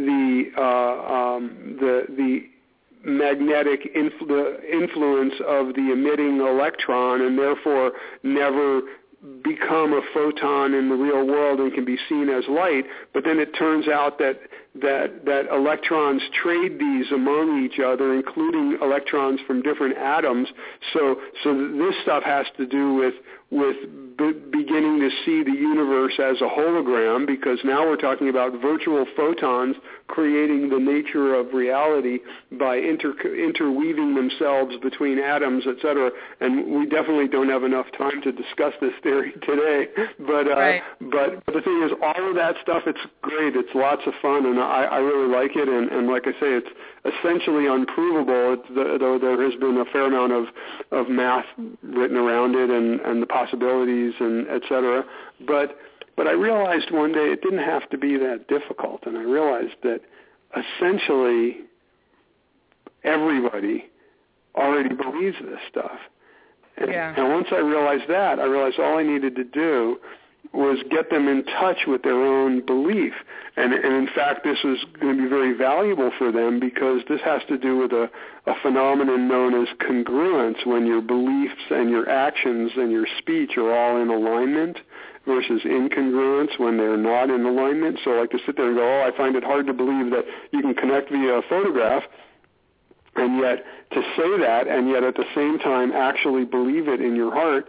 magnetic influence of the emitting electron, and therefore never become a photon in the real world and can be seen as light. But then it turns out that electrons trade these among each other, including electrons from different atoms. So this stuff has to do with beginning to see the universe as a hologram, because now we're talking about virtual photons creating the nature of reality by interweaving themselves between atoms, etc. And we definitely don't have enough time to discuss this theory today. But the thing is, all of that stuff, it's great. It's lots of fun, and I really like it. And like I say, it's essentially unprovable, though there has been a fair amount of math written around it and the possibilities and et cetera. But I realized one day it didn't have to be that difficult, and I realized that essentially everybody already believes this stuff. And once I realized that, I realized all I needed to do was get them in touch with their own belief. And in fact, this was going to be very valuable for them, because this has to do with a phenomenon known as congruence, when your beliefs and your actions and your speech are all in alignment, versus incongruence when they're not in alignment. So like to sit there and go, oh, I find it hard to believe that you can connect via a photograph, and yet to say that, and yet at the same time actually believe it in your heart,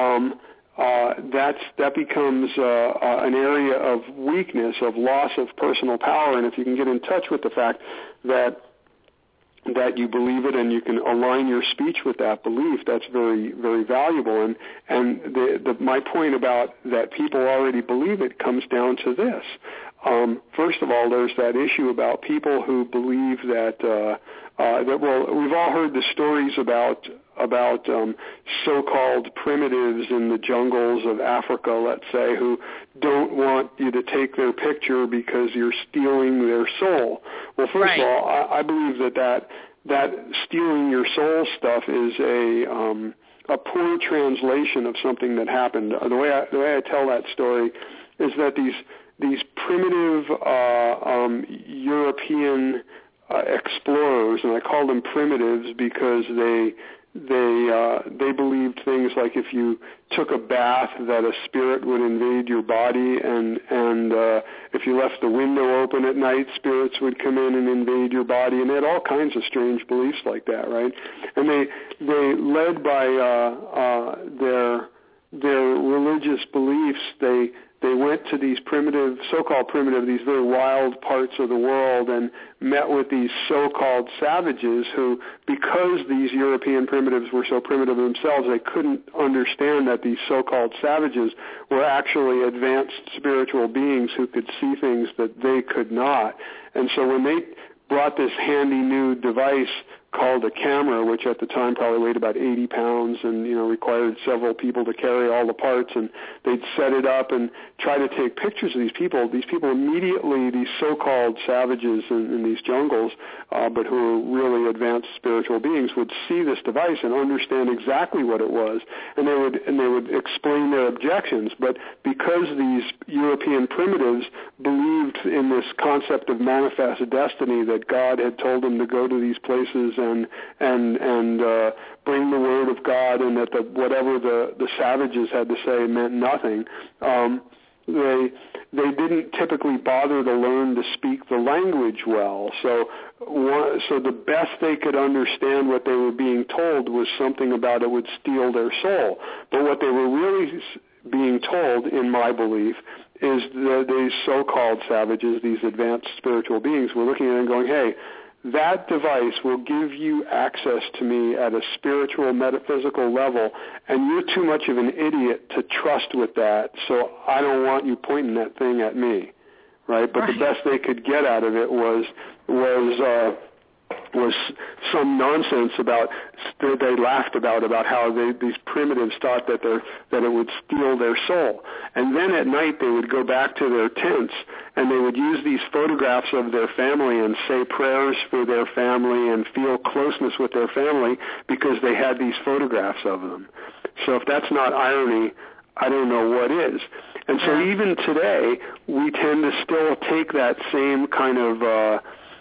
that becomes an area of weakness, of loss of personal power. And if you can get in touch with the fact that you believe it and you can align your speech with that belief, that's very, very valuable. And my point about that people already believe it comes down to this. First of all, there's that issue about people who believe that we've all heard the stories about so-called primitives in the jungles of Africa, let's say, who don't want you to take their picture because you're stealing their soul. Well, first of all, I believe that stealing your soul stuff is a poor translation of something that happened. The way I tell that story is that these primitive European explorers, and I call them primitives because they believed things like if you took a bath that a spirit would invade your body, and if you left the window open at night, spirits would come in and invade your body, and they had all kinds of strange beliefs like that, right? And they led by their religious beliefs, they went to these primitive, so-called primitive, these very wild parts of the world, and met with these so-called savages who, because these European primitives were so primitive themselves, they couldn't understand that these so-called savages were actually advanced spiritual beings who could see things that they could not. And so when they brought this handy new device called a camera, which at the time probably weighed about 80 pounds and, required several people to carry all the parts, and they'd set it up and try to take pictures of these people. These people immediately, these so-called savages in these jungles, but who were really advanced spiritual beings, would see this device and understand exactly what it was, and they would explain their objections. But because these European primitives believed in this concept of manifest destiny, that God had told them to go to these places and bring the word of God, and that whatever the savages had to say meant nothing. They didn't typically bother to learn to speak the language well. So the best they could understand what they were being told was something about it would steal their soul. But what they were really being told, in my belief, is that these so-called savages, these advanced spiritual beings, were looking at it and going, hey, that device will give you access to me at a spiritual, metaphysical level, and you're too much of an idiot to trust with that, so I don't want you pointing that thing at me, right? But the best they could get out of it was some nonsense about, they laughed about how these primitives thought that it would steal their soul. And then at night they would go back to their tents and they would use these photographs of their family and say prayers for their family and feel closeness with their family because they had these photographs of them. So if that's not irony, I don't know what is. And so even today, we tend to still take that same kind of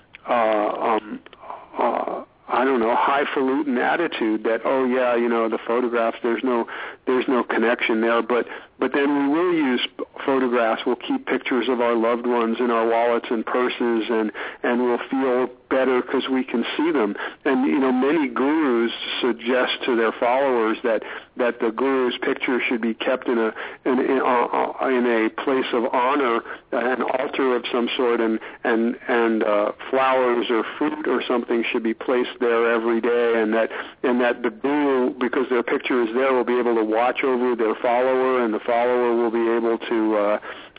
highfalutin attitude that, the photographs, there's no connection there, but then we will use photographs. We'll keep pictures of our loved ones in our wallets and purses, and we'll feel better because we can see them. And many gurus suggest to their followers that the guru's picture should be kept in a place of honor, an altar of some sort, and flowers or fruit or something should be placed there every day, and that the guru, because their picture is there, will be able to watch over their follower, and the follower will be able to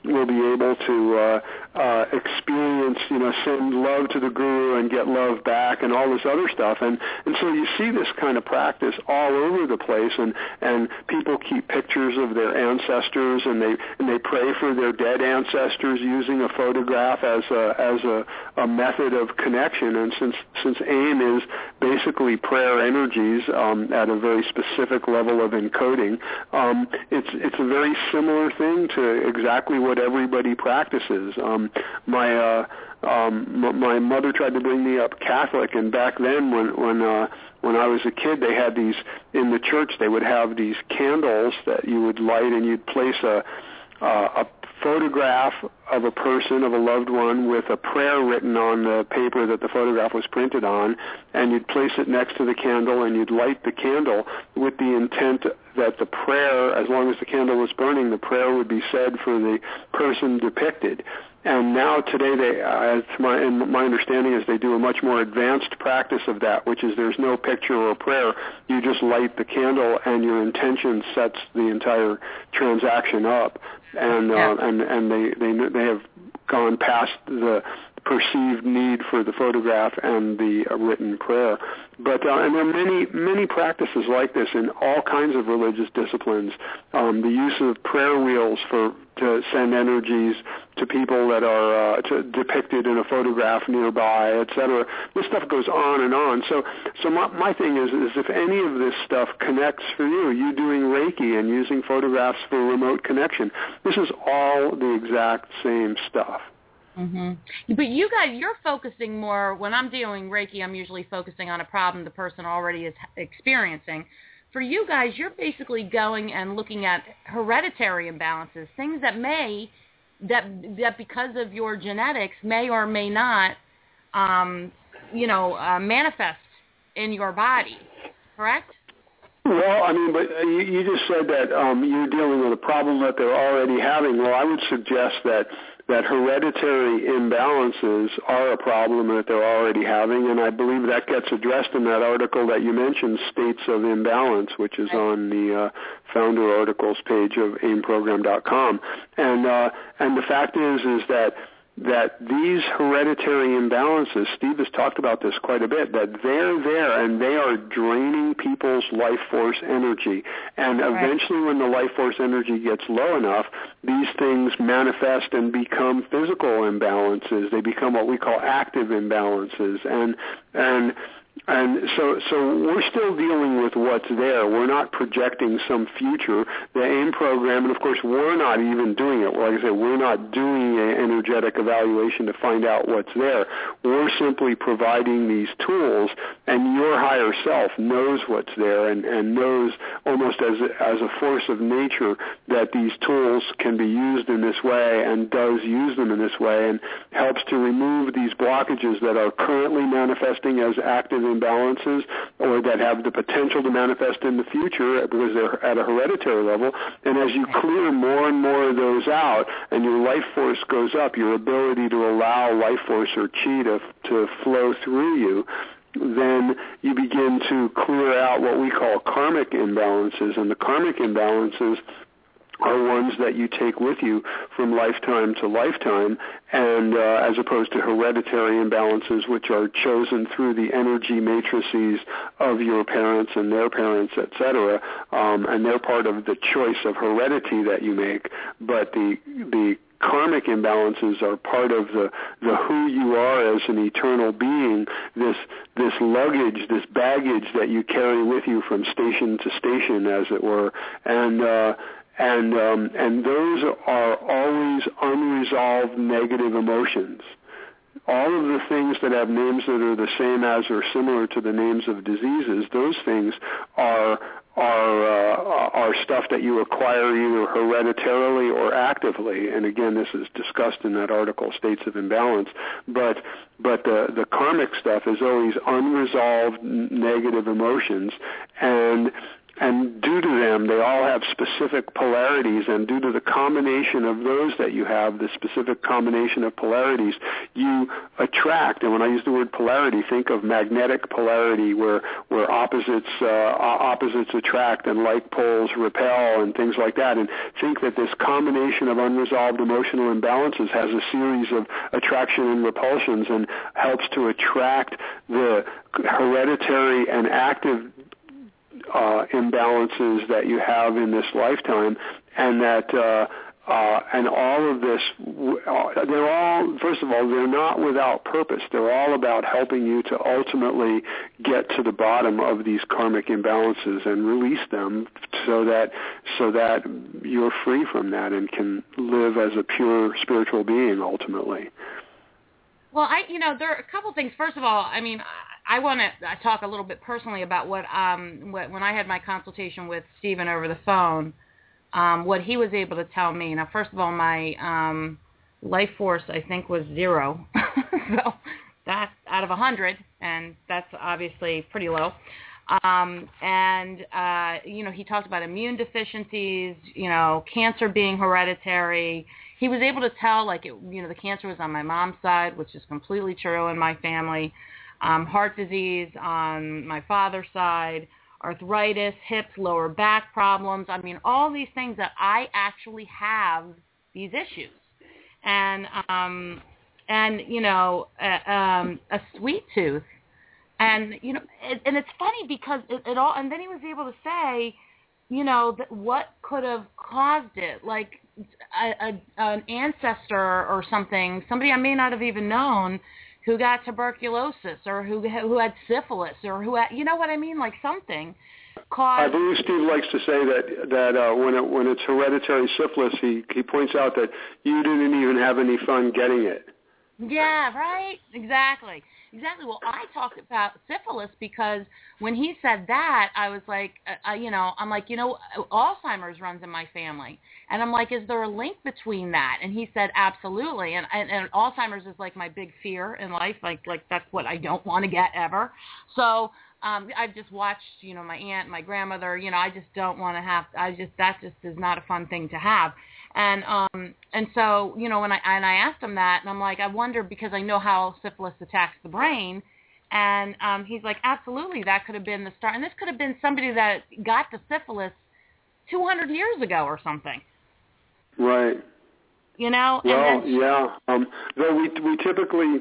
experience, send love to the guru and get love back and all this other stuff. And so you see this kind of practice all over the place, and people keep pictures of their ancestors, and they pray for their dead ancestors using a photograph as a method of connection. And since AIM is basically prayer energies at a very specific level of encoding, it's a very similar thing to exactly what everybody practices. My mother tried to bring me up Catholic, and back then when I was a kid, they had these in the church. They would have these candles that you would light, and you'd place a photograph of a person, of a loved one, with a prayer written on the paper that the photograph was printed on, and you'd place it next to the candle, and you'd light the candle with the intent that the prayer, as long as the candle was burning, the prayer would be said for the person depicted. And now today, my understanding is they do a much more advanced practice of that, which is there's no picture or prayer. You just light the candle, and your intention sets the entire transaction up. And they have gone past the perceived need for the photograph and the written prayer. But and there are many practices like this in all kinds of religious disciplines. The use of prayer wheels to send energies to people that are depicted in a photograph nearby, etc. This stuff goes on and on. So my thing is if any of this stuff connects for you doing Reiki and using photographs for remote connection, this is all the exact same stuff. Mm-hmm. But you guys, you're focusing more, when I'm doing Reiki, I'm usually focusing on a problem the person already is experiencing. For you guys, you're basically going and looking at hereditary imbalances, things that because of your genetics may or may not, manifest in your body, correct? Well, but you just said that you're dealing with a problem that they're already having. Well, I would suggest that hereditary imbalances are a problem that they're already having, and I believe that gets addressed in that article that you mentioned, States of Imbalance, which is on the founder articles page of aimprogram.com. And the fact is that that these hereditary imbalances, Steve has talked about this quite a bit, that they're there and they are draining people's life force energy. And eventually when the life force energy gets low enough, these things manifest and become physical imbalances. They become what we call active imbalances. And so we're still dealing with what's there. We're not projecting some future. The AIM program, and of course we're not even doing it. Like I said, we're not doing an energetic evaluation to find out what's there. We're simply providing these tools, and your higher self knows what's there and knows almost as a force of nature that these tools can be used in this way and does use them in this way and helps to remove these blockages that are currently manifesting as active imbalances or that have the potential to manifest in the future because they're at a hereditary level. And as you clear more and more of those out and your life force goes up, your ability to allow life force or chi to flow through you, then you begin to clear out what we call karmic imbalances. And the karmic imbalances are ones that you take with you from lifetime to lifetime, and as opposed to hereditary imbalances, which are chosen through the energy matrices of your parents and their parents, etc., and they're part of the choice of heredity that you make. But the karmic imbalances are part of the who you are as an eternal being, this luggage, this baggage that you carry with you from station to station, as it were, and those are always unresolved negative emotions. All of the things that have names that are the same as or similar to the names of diseases, those things are stuff that you acquire either hereditarily or actively. And again, this is discussed in that article, States of Imbalance. But the karmic stuff is always unresolved negative emotions, and due to them, they all have specific polarities, and due to the combination of those that you have, the specific combination of polarities, you attract. And when I use the word polarity, think of magnetic polarity, where opposites attract and like poles repel and things like that. And think that this combination of unresolved emotional imbalances has a series of attraction and repulsions and helps to attract the hereditary and active imbalances that you have in this lifetime, and that and all of this, they're all, first of all, they're not without purpose. They're all about helping you to ultimately get to the bottom of these karmic imbalances and release them so that you're free from that and can live as a pure spiritual being ultimately. Well, there are a couple things. First of all, I want to talk a little bit personally about what when I had my consultation with Stephen over the phone, what he was able to tell me. Now, first of all, my life force, I think, was 0. So that's out of 100, and that's obviously pretty low. He talked about immune deficiencies, cancer being hereditary. He was able to tell, the cancer was on my mom's side, which is completely true in my family. Heart disease on my father's side, arthritis, hips, lower back problems. All these things that I actually have these issues. And a sweet tooth. And, and it's funny because it all, and then he was able to say, that what could have caused it, like an ancestor or something, somebody I may not have even known, who got tuberculosis or who had syphilis or who had, what I mean, like something caused. I believe Steve likes to say that when it's hereditary syphilis, he points out that you didn't even have any fun getting it. Yeah, right. Exactly. Well, I talked about syphilis because when he said that, I was like, I'm like, Alzheimer's runs in my family. And I'm like, is there a link between that? And he said, absolutely. And Alzheimer's is like my big fear in life. Like that's what I don't want to get ever. So I've just watched, my aunt, my grandmother, I just don't want to have, that just is not a fun thing to have. And so, when I asked him that, and I'm like, I wonder, because I know how syphilis attacks the brain, and he's like, absolutely, that could have been the start. And this could have been somebody that got the syphilis 200 years ago or something. Right. you know. Well, yeah. Though we typically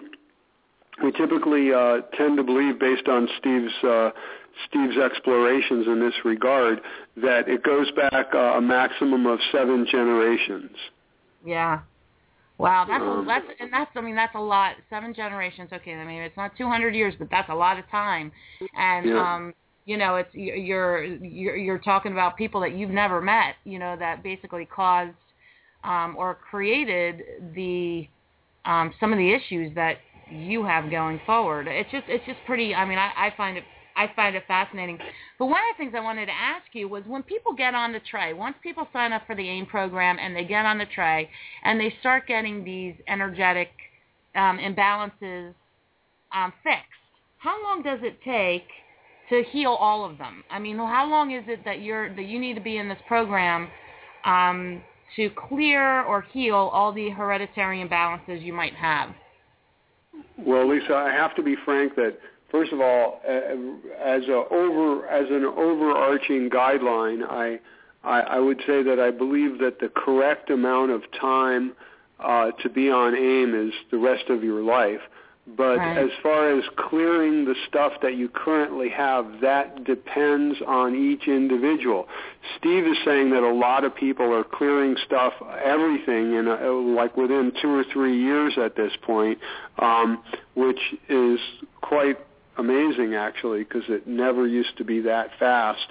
tend to believe, based on Steve's explorations in this regard, that it goes back a maximum of 7 generations. Yeah. Wow, that's a lot. 7 generations. Okay, I mean, it's not 200 years, but that's a lot of time. And you know, it's you're talking about people that you've never met, you know, that basically caused or created the some of the issues that you have going forward. It's just pretty. I mean, I find it fascinating. But one of the things I wanted to ask you was, when people get on the tray, once people sign up for the AIM program and they get on the tray and they start getting these energetic imbalances fixed, how long does it take to heal all of them? I mean, how long is it that you need to be in this program to clear or heal all the hereditary imbalances you might have? Well, Lisa, I have to be frank that, first of all, as an overarching guideline, I would say that I believe that the correct amount of time to be on AIM is the rest of your life. But as far as clearing the stuff that you currently have, that depends on each individual. Steve is saying that a lot of people are clearing stuff, everything, like within 2 or 3 years at this point, which is quite amazing, actually, because it never used to be that fast.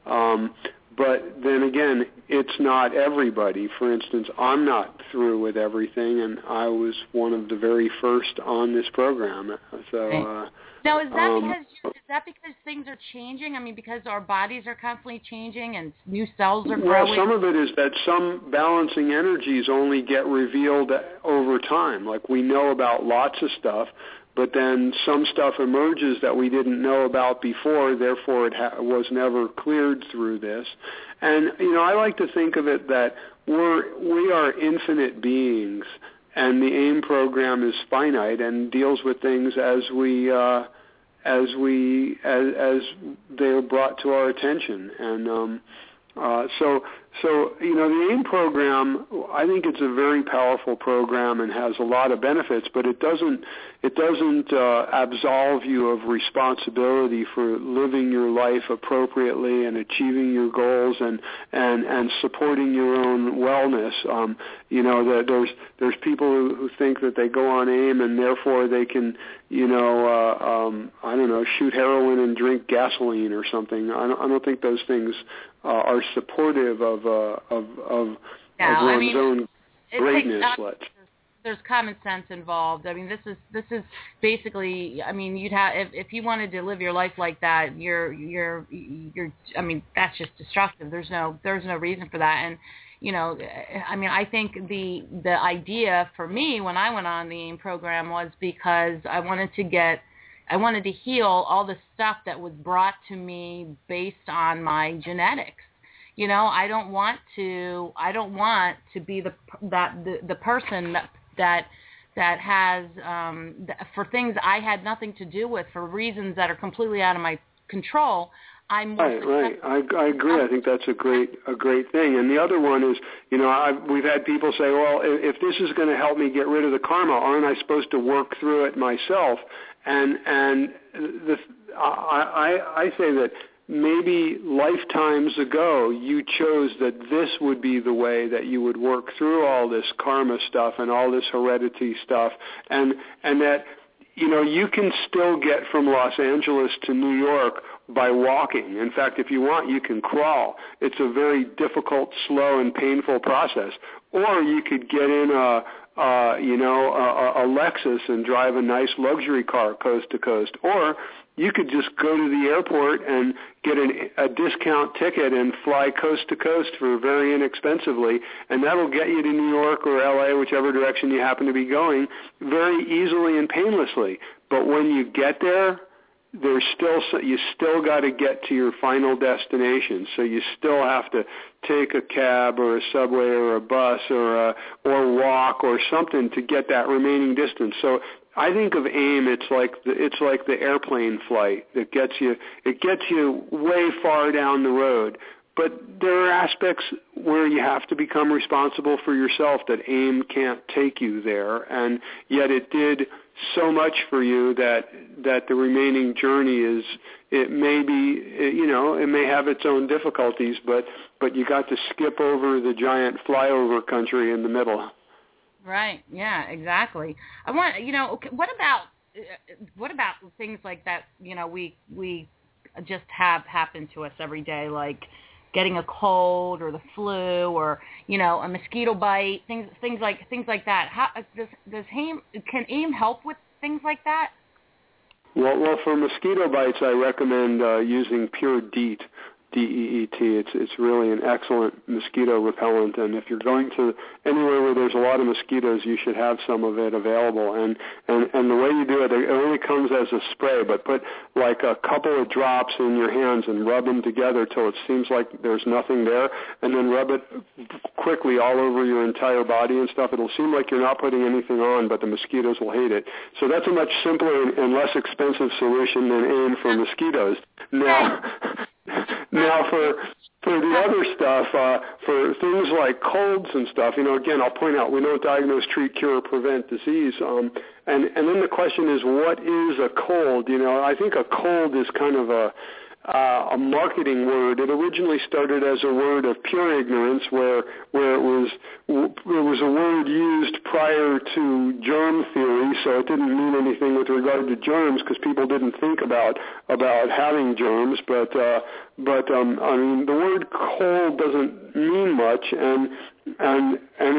But then again, it's not everybody. For instance, I'm not through with everything, and I was one of the very first on this program. So now, is that because things are changing? I mean, because our bodies are constantly changing and new cells are growing? Well, some of it is that some balancing energies only get revealed over time. Like, we know about lots of stuff, but then some stuff emerges that we didn't know about before, therefore it was never cleared through this. And, you know, I like to think of it that we are infinite beings, and the AIM program is finite and deals with things as they are brought to our attention. And so, you know, the AIM program, I think it's a very powerful program and has a lot of benefits, but it doesn't absolve you of responsibility for living your life appropriately and achieving your goals and supporting your own wellness. You know, that there's people who think that they go on AIM and therefore they can, you know, I don't know, shoot heroin and drink gasoline or something. I don't think those things are supportive of one's own greatness. There's common sense involved. I mean, this is basically. I mean, you'd have if you wanted to live your life like that, you're. I mean, that's just destructive. There's no reason for that. And you know, I mean, I think the idea for me when I went on the AIM program was because I wanted to heal all the stuff that was brought to me based on my genetics. You know, I don't want to be the person that has for things I had nothing to do with, for reasons that are completely out of my control. Right. I agree. I think that's a great thing. And the other one is, you know, we've had people say, well, if this is going to help me get rid of the karma, aren't I supposed to work through it myself? And I say that maybe lifetimes ago you chose that this would be the way that you would work through all this karma stuff and all this heredity stuff, and that, you know, you can still get from Los Angeles to New York by walking. In fact, if you want, you can crawl. It's a very difficult, slow, and painful process. Or you could get in a Lexus and drive a nice luxury car coast to coast. Or you could just go to the airport and get a discount ticket and fly coast to coast for very inexpensively, and that'll get you to New York or LA, whichever direction you happen to be going, very easily and painlessly. But when you get there, you still got to get to your final destination. So you still have to take a cab or a subway or a bus or walk or something to get that remaining distance. So I think of AIM, it's like the airplane flight that gets you way far down the road. But there are aspects where you have to become responsible for yourself, that AIM can't take you there, and yet it did so much for you that the remaining journey it may have its own difficulties, but you got to skip over the giant flyover country in the middle. Right. Yeah, exactly. What about things like that, we just have happen to us every day, like getting a cold or the flu or, a mosquito bite, things like that. How can AIM help with things like that? Well, for mosquito bites, I recommend using Pure DEET, DEET. It's really an excellent mosquito repellent, and if you're going to anywhere where there's a lot of mosquitoes, you should have some of it available. And the way you do it only comes as a spray, but put like a couple of drops in your hands and rub them together till it seems like there's nothing there, and then rub it quickly all over your entire body and stuff. It'll seem like you're not putting anything on, but the mosquitoes will hate it. So that's a much simpler and less expensive solution than AIM for mosquitoes. Now for the other stuff, for things like colds and stuff, again, I'll point out we don't diagnose, treat, cure, or prevent disease. And then the question is, what is a cold? I think a cold is kind of a marketing word. It originally started as a word of pure ignorance, where it was a word used prior to germ theory, so it didn't mean anything with regard to germs because people didn't think about having germs. But the word cold doesn't mean much, and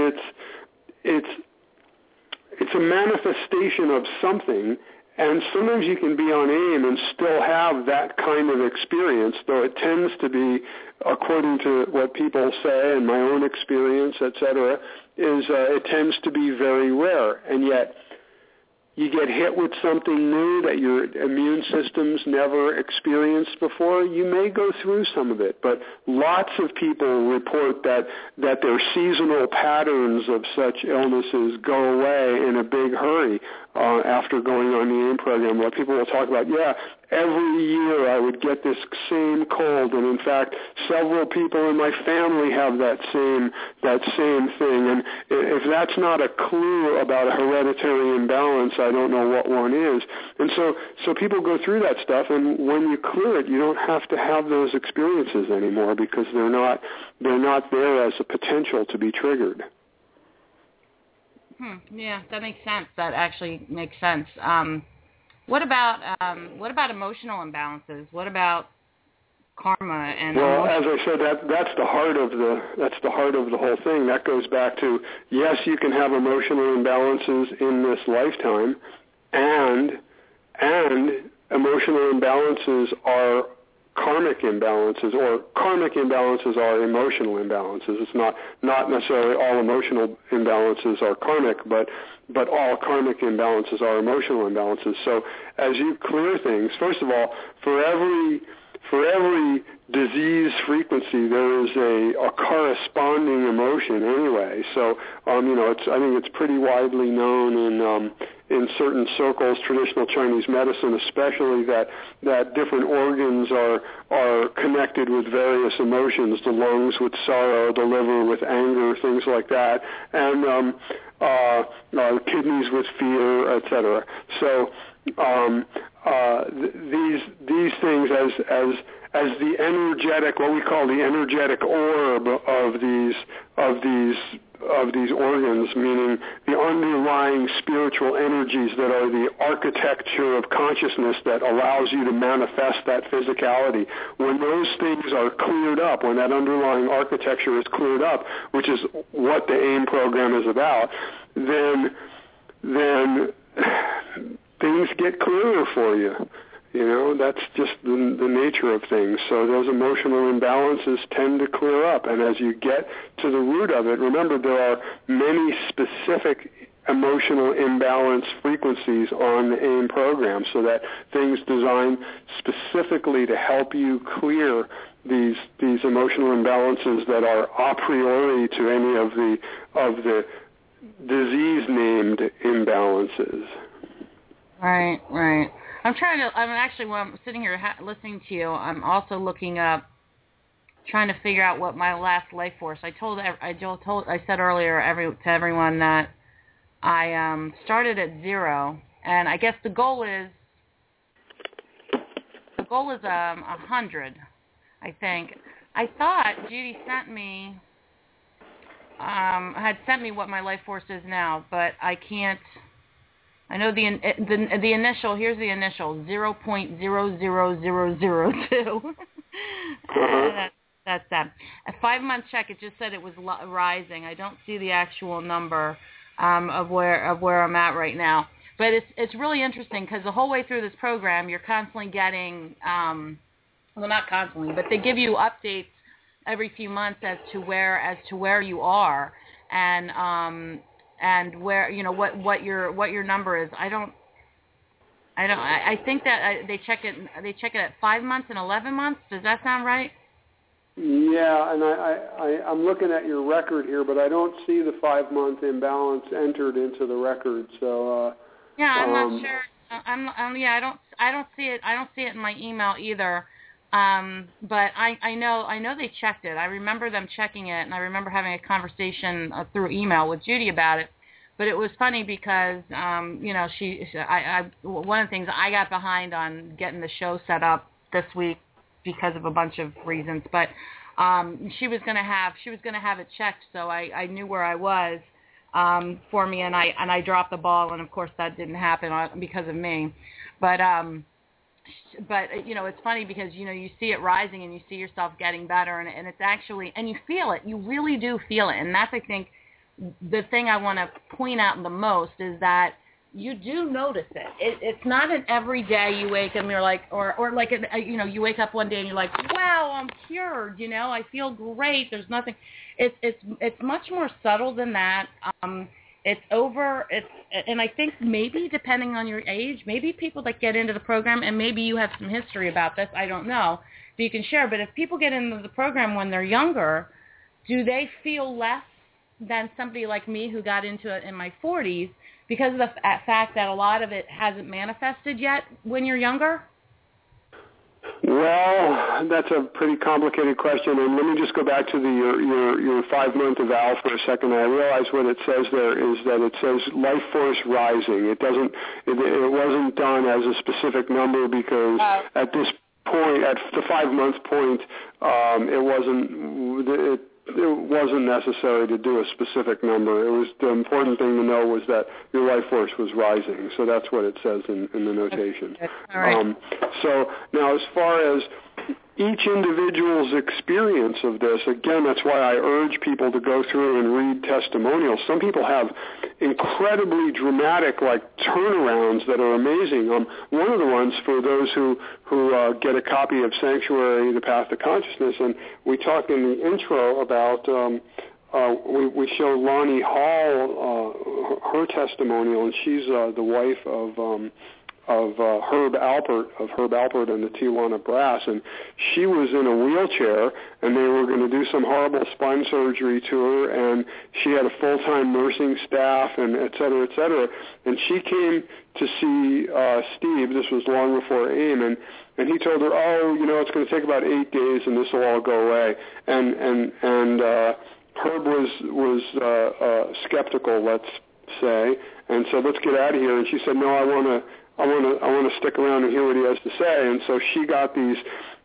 it's a manifestation of something. And sometimes you can be on AIM and still have that kind of experience, though it tends to be, according to what people say and my own experience, etc., it tends to be very rare. And yet you get hit with something new that your immune system's never experienced before, you may go through some of it. But lots of people report that their seasonal patterns of such illnesses go away in a big hurry after going on the AIM program. Where people will talk about, every year I would get this same cold, and in fact, several people in my family have that same thing. And if that's not a clue about a hereditary imbalance, I don't know what one is. And so people go through that stuff, and when you clear it, you don't have to have those experiences anymore because they're not there as a potential to be triggered. Yeah, that makes sense. That actually makes sense. What about emotional imbalances? What about karma and? Well, as I said, that's the heart of the whole thing. That goes back to, yes, you can have emotional imbalances in this lifetime, and emotional imbalances are karmic imbalances, or karmic imbalances are emotional imbalances. It's not necessarily all emotional imbalances are karmic, but all karmic imbalances are emotional imbalances. So as you clear things, first of all, for every disease frequency, there is a corresponding emotion anyway. So I think it's pretty widely known in certain circles, traditional Chinese medicine especially, that different organs are connected with various emotions, the lungs with sorrow, the liver with anger, things like that, and kidneys with fear, etc. So these things as the energetic, what we call the energetic orb of these organs, meaning the underlying spiritual energies that are the architecture of consciousness that allows you to manifest that physicality. When those things are cleared up, when that underlying architecture is cleared up, which is what the AIM program is about, then things get clearer for you. That's just the nature of things. So those emotional imbalances tend to clear up. And as you get to the root of it, remember there are many specific emotional imbalance frequencies on the AIM program, so that things designed specifically to help you clear these emotional imbalances that are a priori to any of the disease-named imbalances. Right. I'm actually, when I'm sitting here listening to you, I'm also looking up trying to figure out what my last life force. I said earlier to everyone that I started at 0, and I guess the goal is 100. I think. I thought Judy had sent me what my life force is now, but I can't. I know the initial. Here's the initial 0.00002. That's that. A 5-month check. It just said it was rising. I don't see the actual number of where I'm at right now. But it's really interesting because the whole way through this program, you're constantly getting well, not constantly, but they give you updates every few months as to where you are and where what your number is. I think that they check it at 5 months and 11 months. Does that sound right? Yeah, and I'm looking at your record here, but I don't see the 5-month imbalance entered into the record. So yeah, I'm not sure. I don't see it. I don't see it in my email either. But I know they checked it. I remember them checking it, and I remember having a conversation through email with Judy about it. But it was funny because one of the things I got behind on getting the show set up this week because of a bunch of reasons. But she was gonna have it checked, so I knew where I was for me, and I dropped the ball, and of course that didn't happen because of me. But it's funny because you see it rising and you see yourself getting better, and it's actually, and you feel it. You really do feel it, and that's, I think, the thing I want to point out the most is that you do notice it. It's not an every day you wake up and you're like, or like you wake up one day and you're like, wow, I'm cured. I feel great. There's nothing. It's much more subtle than that. And I think maybe depending on your age, maybe people that get into the program, and maybe you have some history about this, I don't know, that you can share, but if people get into the program when they're younger, do they feel less than somebody like me who got into it in my 40s because of the fact that a lot of it hasn't manifested yet when you're younger? Well, that's a pretty complicated question, and let me just go back to your 5-month eval for a second. I realize what it says there is that it says life force rising. It wasn't done as a specific number because at this point, at the 5-month point, it wasn't necessary to do a specific number. It was the important thing to know was that your life force was rising. So that's what it says in the notation. All right. So now, as far as each individual's experience of this, again, that's why I urge people to go through and read testimonials. Some people have incredibly dramatic, turnarounds that are amazing. One of the ones for those who get a copy of Sanctuary, The Path to Consciousness, and we talked in the intro about we showed Lonnie Hall her testimonial, and she's the wife of Herb Alpert and the Tijuana Brass, and she was in a wheelchair, and they were going to do some horrible spine surgery to her, and she had a full-time nursing staff, and et cetera, and she came to see Steve. This was long before AIM, and he told her, it's going to take about 8 days, and this will all go away, and Herb was skeptical, let's say, and said, let's get out of here, and she said, no, I want to stick around and hear what he has to say. And so she got the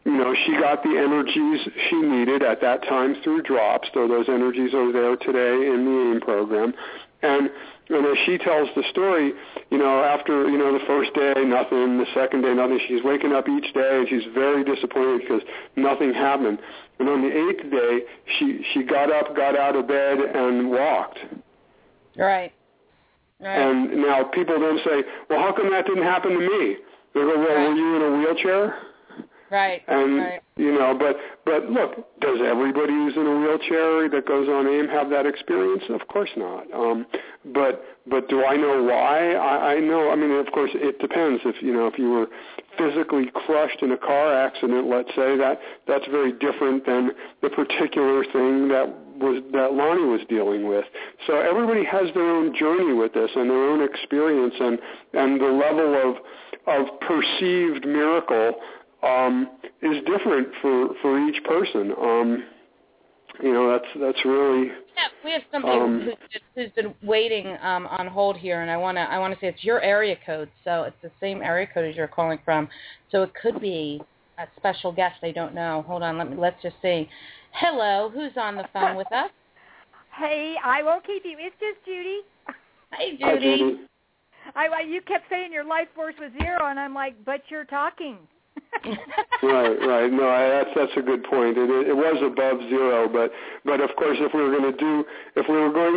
energies she needed at that time through drops. So those energies are there today in the AIM program. And as she tells the story, after, the first day, nothing, the second day, nothing, she's waking up each day and she's very disappointed because nothing happened. And on the 8th day, she got up, got out of bed, and walked. Right. And now people then say, well, how come that didn't happen to me? They go, well, were you in a wheelchair? Right. And, but look, does everybody who's in a wheelchair that goes on AIM have that experience? Of course not. But do I know why? I know. I mean, of course, it depends. If you were physically crushed in a car accident, let's say, that's very different than the particular thing that Lonnie was dealing with. So everybody has their own journey with this and their own experience, and the level of perceived miracle is different for each person. That's really. Yeah, we have somebody who's been waiting on hold here, and I want to say it's your area code, so it's the same area code as you're calling from, so it could be a special guest. I don't know. Hold on, let's just see. Hello, who's on the phone with us? Hey, I won't keep you. It's just Judy. Hey, Judy. Hi, Judy. You kept saying your life force was 0, and I'm like, but you're talking. Right. No, that's a good point. It was above 0, but of course, if we were going to if we're going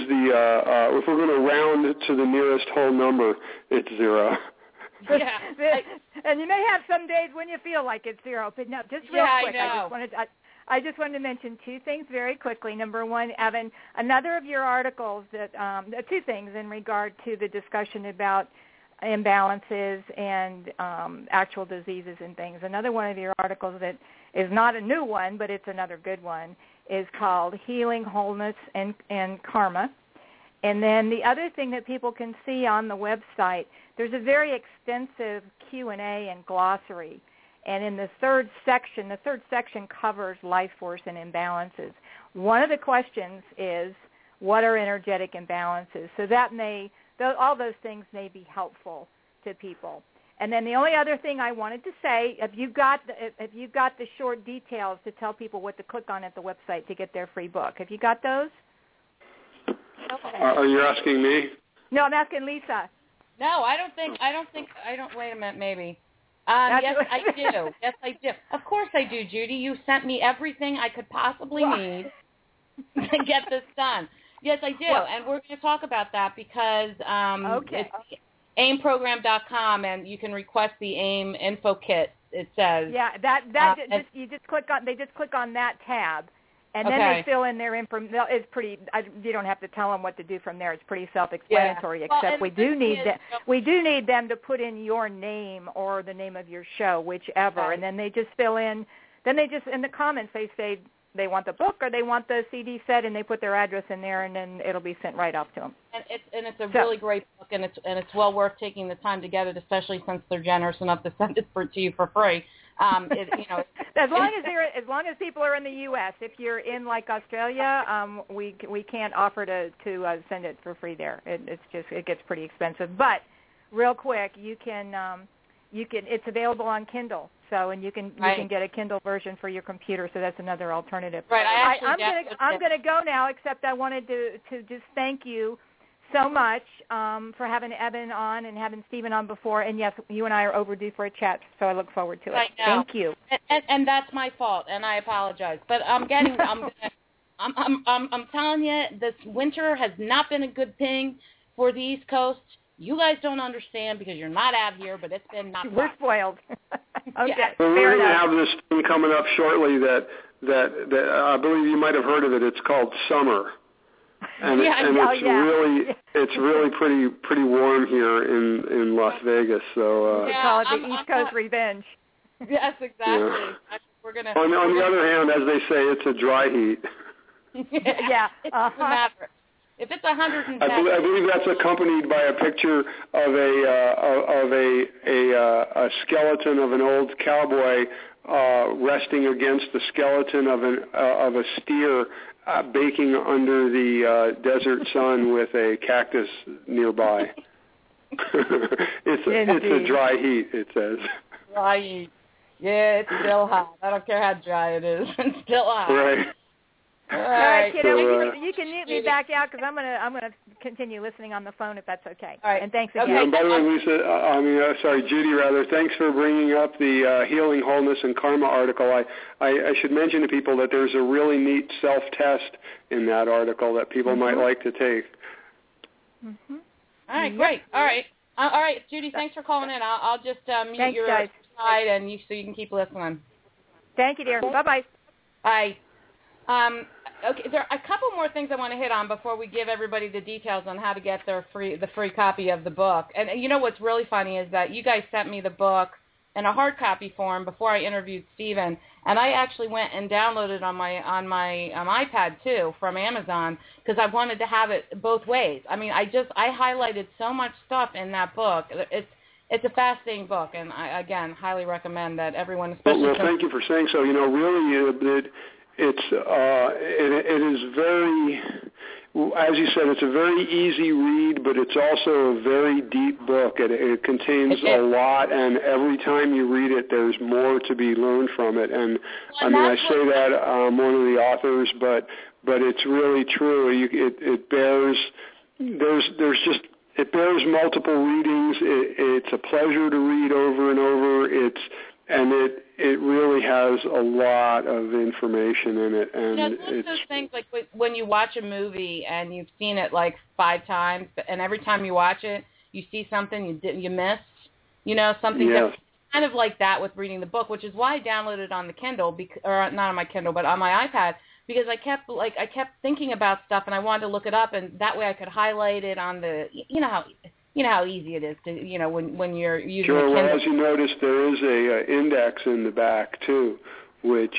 to round to the nearest whole number, it's 0. Yeah. And you may have some days when you feel like it's 0, but no, just real quick. I just wanted to mention 2 things very quickly. Number 1, Evan, another of your articles that 2 things in regard to the discussion about imbalances and actual diseases and things. Another one of your articles that is not a new one, but it's another good one, is called Healing, Wholeness, and Karma. And then the other thing that people can see on the website, there's a very extensive Q&A and glossary. And in the third section covers life force and imbalances. One of the questions is, what are energetic imbalances? So all those things may be helpful to people. And then the only other thing I wanted to say, if you've got the short details to tell people what to click on at the website to get their free book. Have you got those? Okay. Are you asking me? No, I'm asking Lisa. No, I don't. Wait a minute, maybe. Yes, I do. Yes, I do. Of course I do, Judy. You sent me everything I could possibly need to get this done. Yes, I do, and we're going to talk about that because it's aimprogram.com, and you can request the AIM info kit. It says you just click on. They just click on that tab, and then they fill in their info. It's pretty. You don't have to tell them what to do from there. It's pretty self-explanatory. Yeah. Except we do need them to put in your name or the name of your show, whichever, and then they just fill in. Then they just in the comments they say they want the book or they want the CD set, and they put their address in there, and then it'll be sent right off to them. And it's a really great book, and it's well worth taking the time to get it, especially since they're generous enough to send it to you for free. As long as people are in the U.S. If you're in like Australia, we can't offer to send it for free there. It gets pretty expensive. But real quick, you can it's available on Kindle. So you can get a Kindle version for your computer. So that's another alternative. Right. I'm going to go now. Except I wanted to just thank you so much for having Evan on and having Stephen on before. And yes, you and I are overdue for a chat, so I look forward to it. I know. Thank you. And that's my fault, and I apologize. But I'm telling you, this winter has not been a good thing for the East Coast. You guys don't understand because you're not out here, but it's been not. We're spoiled. Okay. Yeah. Well, we're going to have this thing coming up shortly that I believe you might have heard of it. It's called summer. And it's really pretty warm here in Las Vegas. So we call it the East Coast revenge. Yes, exactly. Yeah. We're gonna. On the other hand, as they say, it's a dry heat. Yeah. If it's 110, I believe that's accompanied by a picture of a skeleton of an old cowboy resting against the skeleton of a steer baking under the desert sun with a cactus nearby. It's a dry heat, it says. Dry heat. Yeah, it's still hot. I don't care how dry it is. It's still hot. Right. All right, kiddo, you can mute me back out because I'm gonna continue listening on the phone if that's okay. All right. And thanks again. Okay. And by the way, Lisa, Judy, rather, thanks for bringing up the Healing, Wholeness, and Karma article. I should mention to people that there's a really neat self-test in that article that people might like to take. Mm-hmm. All right, great. All right, Judy, thanks for calling in. I'll just mute your side so you can keep listening. Thank you, dear. Bye-bye. Bye. Okay, there are a couple more things I want to hit on before we give everybody the details on how to get the free copy of the book. And you know what's really funny is that you guys sent me the book in a hard copy form before I interviewed Stephen, and I actually went and downloaded it on my iPad too from Amazon because I wanted to have it both ways. I mean, I highlighted so much stuff in that book. it's a fascinating book, and I, again, highly recommend that everyone, especially... Well, thank you for saying so. Really, it is very, as you said, it's a very easy read, but it's also a very deep book. It contains a lot, and every time you read it, there's more to be learned from it. And I say that I'm one of the authors, but it's really true. It bears it bears multiple readings. It's a pleasure to read over and over. It really has a lot of information in it, and it's one of those things like when you watch a movie and you've seen it like 5 times, and every time you watch it, you see something you missed, something that's kind of like that with reading the book, which is why I downloaded it on the Kindle, or not on my Kindle, but on my iPad, because I kept thinking about stuff and I wanted to look it up, and that way I could highlight it on the how easy it is to when you're using Sure. the Kindle. Well, as you notice, there is a index in the back too, which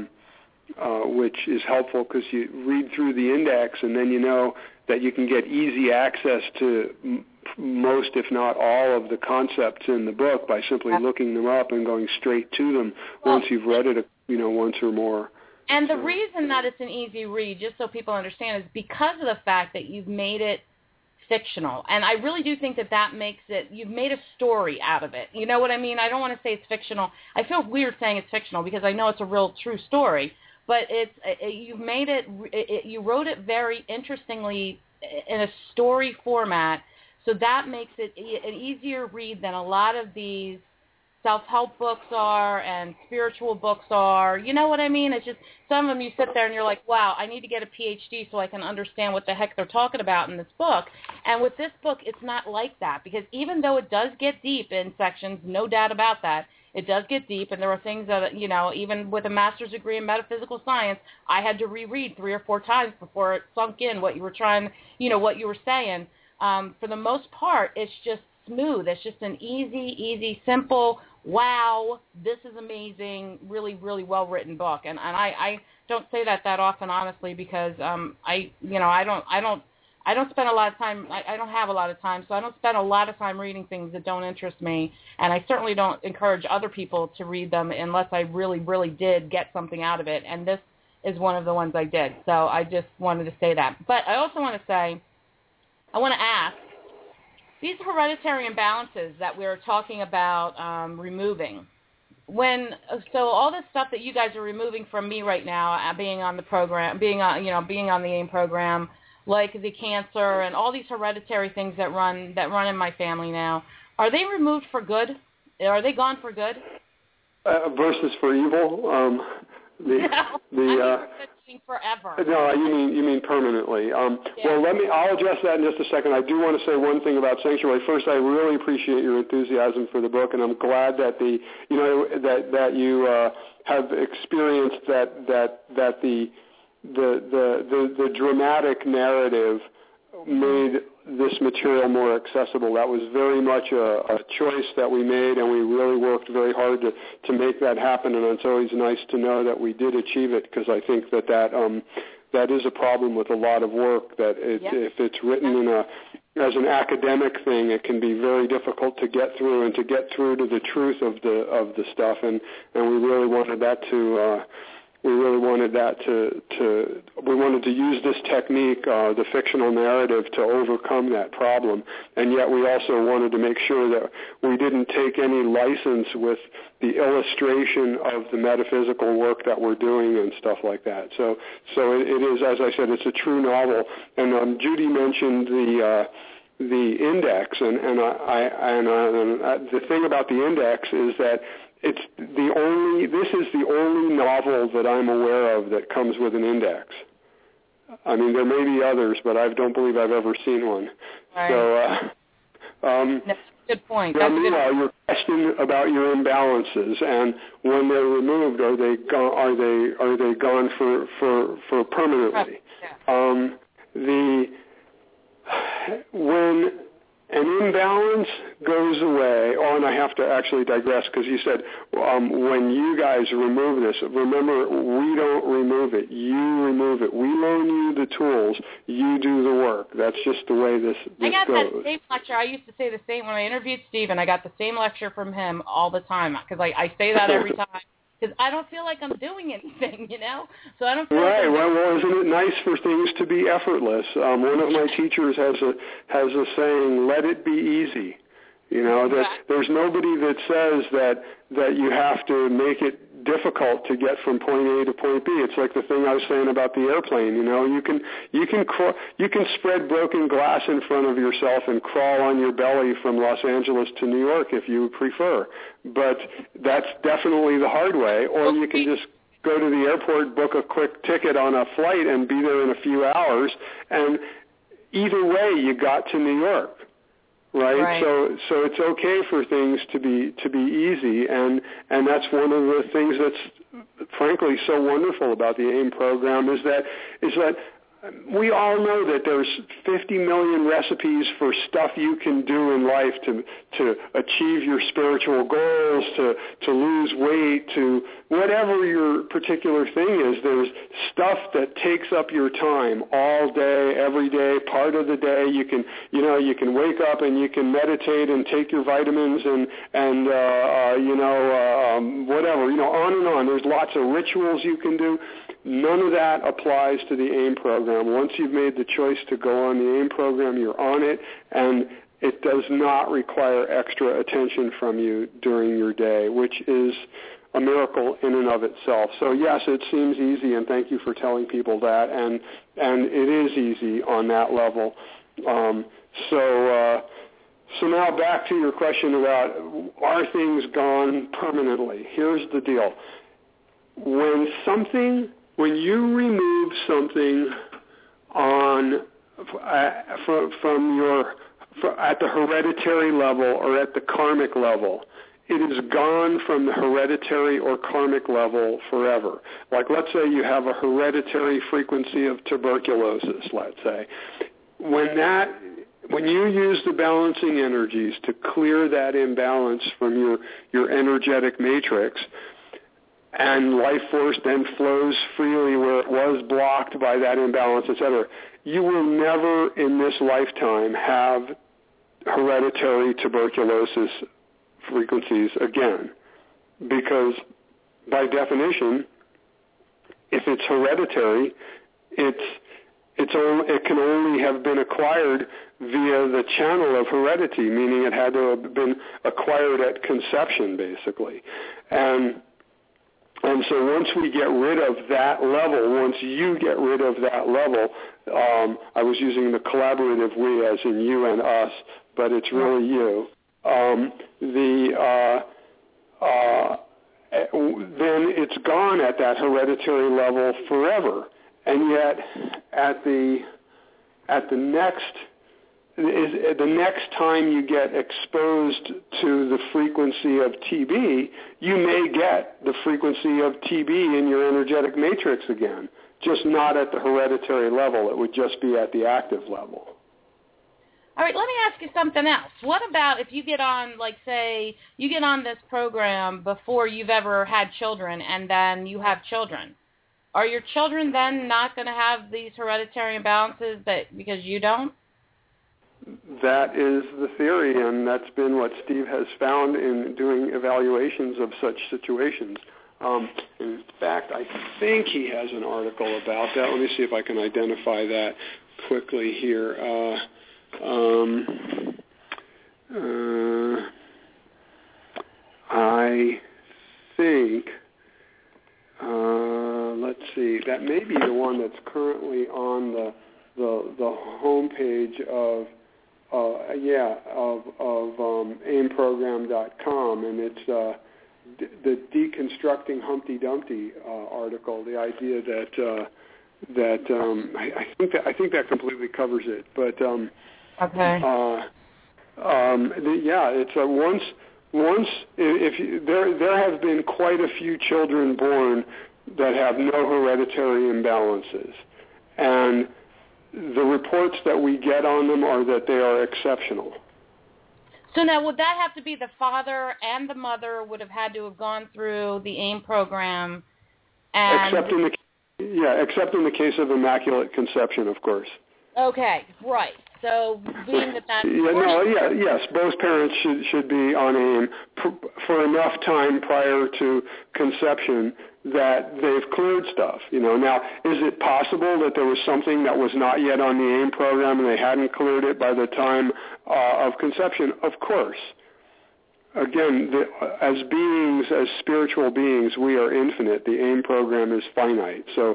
is helpful because you read through the index and then you know that you can get easy access to most, if not all, of the concepts in the book by simply looking them up and going straight to them once you've read it, once or more. And the reason that it's an easy read, just so people understand, is because of the fact that you've made it fictional. And I really do think that makes it, you've made a story out of it. You know what I mean? I don't want to say it's fictional. I feel weird saying it's fictional because I know it's a real true story. But you've made it, you wrote it very interestingly in a story format, so that makes it an easier read than a lot of these self-help books are and spiritual books are. You know what I mean? It's just some of them you sit there and you're like, wow, I need to get a PhD so I can understand what the heck they're talking about in this book. And with this book, it's not like that, because even though it does get deep in sections, no doubt about that, it does get deep, and there are things that, even with a master's degree in metaphysical science, I had to reread 3 or 4 times before it sunk in what you were trying, what you were saying. For the most part, it's just smooth. It's just an easy, simple, wow, this is amazing, really, really well-written book. And I don't say that often, honestly, because I don't spend a lot of time, I don't have a lot of time, so I don't spend a lot of time reading things that don't interest me, and I certainly don't encourage other people to read them unless I really, really did get something out of it, and this is one of the ones I did. So I just wanted to say that. But I also want to say, I want to ask, these hereditary imbalances that we're talking about removing, so all this stuff that you guys are removing from me right now, being on the program, being on the AIM program, like the cancer and all these hereditary things that run in my family now, are they removed for good? Are they gone for good? Versus for evil? Forever. No, you mean permanently. Well, I'll address that in just a second. I do want to say one thing about Sanctuary. First, I really appreciate your enthusiasm for the book, and I'm glad that that you have experienced that the dramatic narrative made this material more accessible. That was very much a choice that we made, and we really worked very hard to make that happen, and it's always nice to know that we did achieve it, because I think that is a problem with a lot of work, that if it's written as an academic thing, it can be very difficult to get through and to get through to the truth of the stuff, and we really wanted that to we wanted to use this technique, the fictional narrative, to overcome that problem. And yet we also wanted to make sure that we didn't take any license with the illustration of the metaphysical work that we're doing and stuff like that. So it is, as I said, it's a true novel. And Judy mentioned the index, and the thing about the index is that this is the only novel that I'm aware of that comes with an index. I mean, there may be others, but I don't believe I've ever seen one. Right. So, that's a good point. Now, meanwhile, your question about your imbalances and when they're removed, are they gone for permanently? Yeah. an imbalance goes away. Oh, and I have to actually digress because you said when you guys remove this, remember, we don't remove it. You remove it. We loan you the tools. You do the work. That's just the way this goes. I got that same lecture. I used to say the same when I interviewed Stephen. I got the same lecture from him all the time because I say that every time. Because I don't feel like I'm doing anything, So I don't feel right. like Well, isn't it nice for things to be effortless? One of my teachers has a saying, "Let it be easy." That there's nobody that says that you have to make it difficult to get from point A to point B. It's like the thing I was saying about the airplane. You can spread broken glass in front of yourself and crawl on your belly from Los Angeles to New York if you prefer. But that's definitely the hard way. Or you can just go to the airport, book a quick ticket on a flight, and be there in a few hours. And either way, you got to New York. Right. So it's okay for things to be easy, and that's one of the things that's frankly so wonderful about the AIM program is that we all know that there's 50 million recipes for stuff you can do in life to achieve your spiritual goals, to lose weight, to whatever your particular thing is. There's stuff that takes up your time all day, every day, part of the day. You can wake up and you can meditate and take your vitamins and whatever, on and on. There's lots of rituals you can do. None of that applies to the AIM program. Once you've made the choice to go on the AIM program, you're on it, and it does not require extra attention from you during your day, which is a miracle in and of itself. So yes, it seems easy, and thank you for telling people that, and it is easy on that level. So now back to your question about are things gone permanently? Here's the deal. When you remove something at the hereditary level or at the karmic level, it is gone from the hereditary or karmic level forever. Like, let's say you have a hereditary frequency of tuberculosis, let's say. When you use the balancing energies to clear that imbalance from your energetic matrix, and life force then flows freely where it was blocked by that imbalance, etc., you will never in this lifetime have hereditary tuberculosis frequencies again. Because by definition, if it's hereditary, it can only have been acquired via the channel of heredity, meaning it had to have been acquired at conception, basically. And so once we get rid of that level, once you get rid of that level, I was using the collaborative we as in you and us, but it's really you, then it's gone at that hereditary level forever. And yet at the next time you get exposed to the frequency of TB, you may get the frequency of TB in your energetic matrix again, just not at the hereditary level. It would just be at the active level. All right, let me ask you something else. What about if you get on, like, say, you get on this program before you've ever had children and then you have children? Are your children then not going to have these hereditary imbalances because you don't? That is the theory, and that's been what Steve has found in doing evaluations of such situations. In fact, I think he has an article about that. Let me see if I can identify that quickly here. I think, let's see, that may be the one that's currently on the homepage of aimprogram.com, and it's the Deconstructing Humpty Dumpty article. The idea I think that completely covers it. But okay. It's there have been quite a few children born that have no hereditary imbalances, and the reports that we get on them are that they are exceptional. So now, would that have to be the father and the mother would have had to have gone through the AIM program? And except in the case of Immaculate Conception, of course. Okay, right. So being that's yes, both parents should be on AIM for enough time prior to conception that they've cleared stuff. Now, is it possible that there was something that was not yet on the AIM program and they hadn't cleared it by the time of conception? Of course. Again, as beings, as spiritual beings, we are infinite. The AIM program is finite. So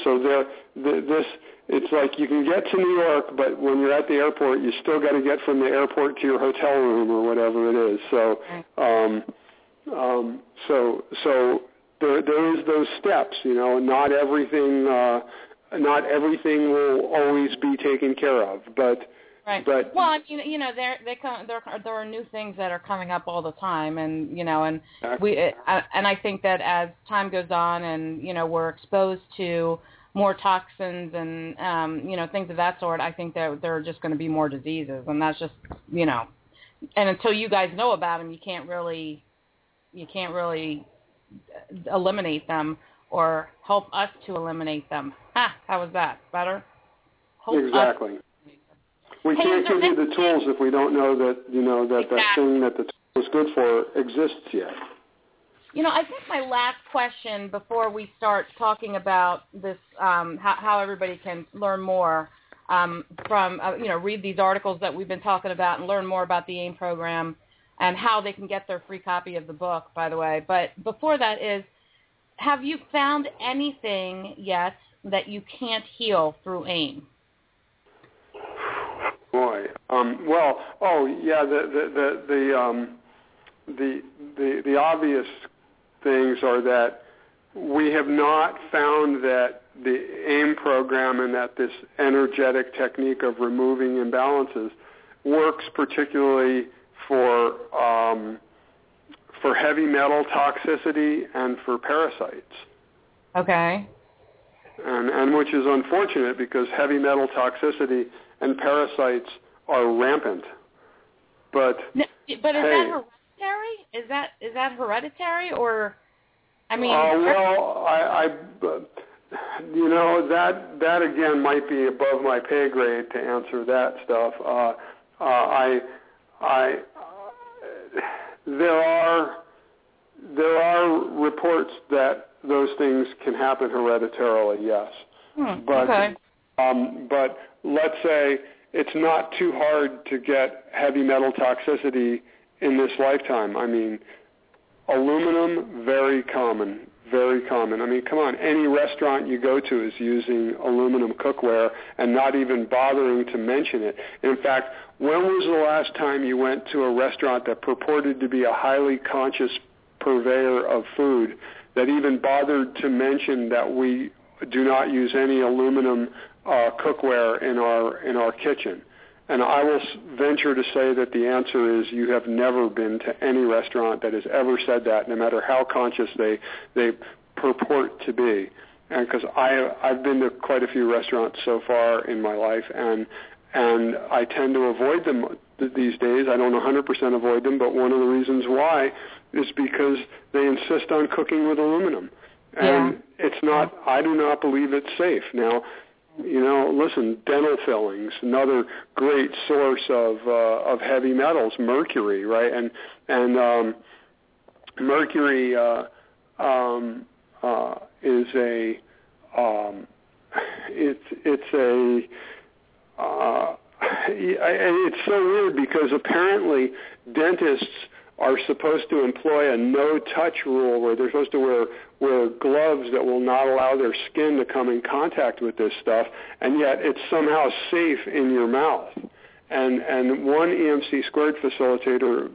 it's like you can get to New York, but when you're at the airport, you still got to get from the airport to your hotel room or whatever it is. So there is those steps. Not everything will always be taken care of, but. Right. But well, there are new things that are coming up all the time, and and I think that as time goes on, and we're exposed to more toxins and things of that sort, I think that there are just going to be more diseases, and that's just and until you guys know about them, you can't really eliminate them or help us to eliminate them. How was that better? Exactly. We can't give you the tools if we don't know that that thing that the tool is good for exists yet. I think my last question before we start talking about this, how everybody can learn more from read these articles that we've been talking about and learn more about the AIM program and how they can get their free copy of the book, by the way. But before that is, have you found anything yet that you can't heal through AIM? Boy, the obvious things are that we have not found that the AIM program and that this energetic technique of removing imbalances works particularly for heavy metal toxicity and for parasites. Okay. And which is unfortunate because heavy metal toxicity and parasites are rampant. But is that hereditary? Is that hereditary, or I mean? That again might be above my pay grade to answer that stuff. There are reports that those things can happen hereditarily. Yes, but let's say it's not too hard to get heavy metal toxicity in this lifetime. I mean, aluminum, very common. I mean, come on, any restaurant you go to is using aluminum cookware and not even bothering to mention it. In fact, when was the last time you went to a restaurant that purported to be a highly conscious purveyor of food that even bothered to mention that we do not use any aluminum cookware in our kitchen? And I will venture to say that the answer is you have never been to any restaurant that has ever said that, no matter how conscious they purport to be. And because I've been to quite a few restaurants so far in my life, and I tend to avoid them these days. I don't 100% avoid them, but one of the reasons why is because they insist on cooking with aluminum. And it's not, I do not believe it's safe. Now, listen, dental fillings, another great source of heavy metals, mercury, right? And mercury is it's so weird because apparently dentists are supposed to employ a no-touch rule where they're supposed to wear gloves that will not allow their skin to come in contact with this stuff, and yet it's somehow safe in your mouth. And one EMC squared facilitator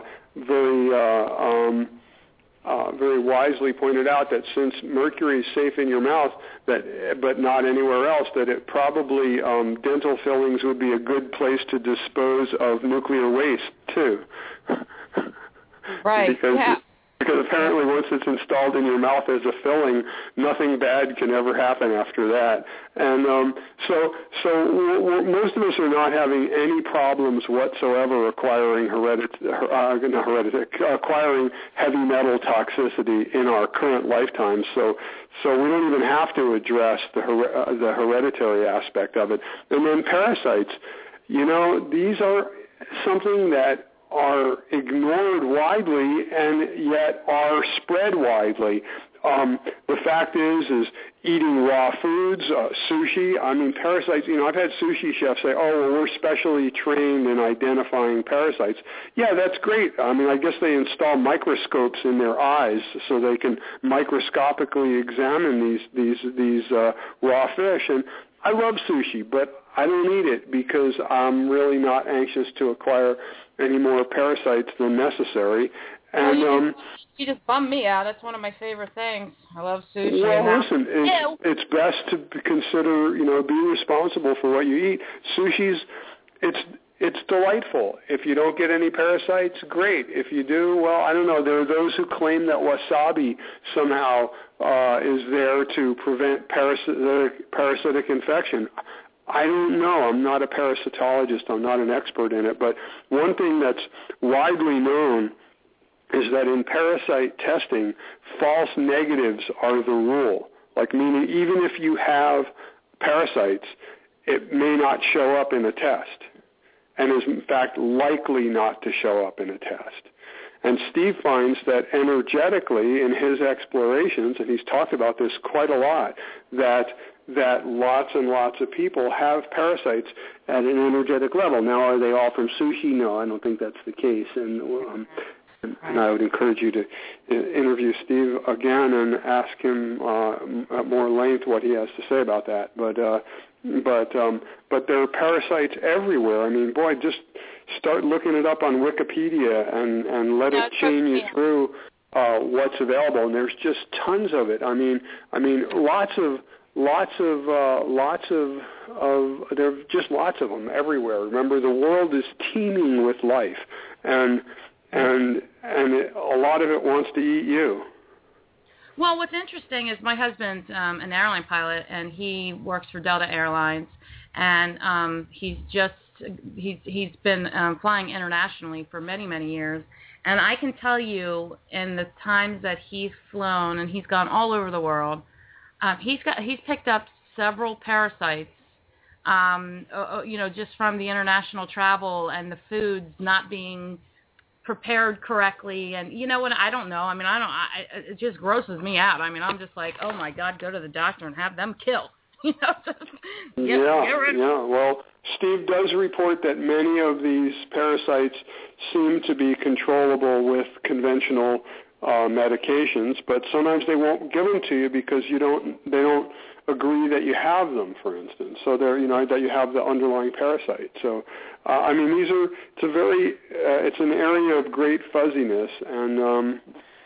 very wisely pointed out that since mercury is safe in your mouth, but not anywhere else, that it probably dental fillings would be a good place to dispose of nuclear waste too. Right. Because Because apparently once it's installed in your mouth as a filling, nothing bad can ever happen after that. And so most of us are not having any problems whatsoever acquiring acquiring heavy metal toxicity in our current lifetime. So we don't even have to address the hereditary aspect of it. And then parasites, these are something that are ignored widely and yet are spread widely. The fact is eating raw foods, sushi. I mean, parasites, I've had sushi chefs say, we're specially trained in identifying parasites. Yeah, that's great. I mean, I guess they install microscopes in their eyes so they can microscopically examine these raw fish. And I love sushi, but I don't eat it because I'm really not anxious to acquire any more parasites than necessary. And you just bummed me out. That's one of my favorite things. I love sushi. Well, listen, it's best to consider, be responsible for what you eat. Sushi's, it's delightful. If you don't get any parasites, great. If you do, well, I don't know. There are those who claim that wasabi somehow is there to prevent parasitic infection. I don't know. I'm not a parasitologist. I'm not an expert in it. But one thing that's widely known is that in parasite testing, false negatives are the rule. Like, meaning even if you have parasites, it may not show up in a test, and is in fact likely not to show up in a test. And Steve finds that energetically in his explorations, and he's talked about this quite a lot, that lots and lots of people have parasites at an energetic level. Now, are they all from sushi? No, I don't think that's the case. And I would encourage you to interview Steve again and ask him at more length what he has to say about that. But there are parasites everywhere. I mean, boy, just start looking it up on Wikipedia and let it chain you through what's available. And there's just tons of it. I mean, lots of there are just lots of them everywhere. Remember, the world is teeming with life, and a lot of it wants to eat you. Well, what's interesting is my husband's an airline pilot, and he works for Delta Airlines, and he's been flying internationally for many, many years. And I can tell you, in the times that he's flown, and he's gone all over the world, he's picked up several parasites, just from the international travel and the foods not being prepared correctly, and when I don't know. I mean, it just grosses me out. I mean, I'm just like, oh my God, go to the doctor and have them kill. Get rid of it. Well, Steve does report that many of these parasites seem to be controllable with conventional medications, but sometimes they won't give them to you because they don't agree that you have them, for instance. So that you have the underlying parasite. So it's an area of great fuzziness, and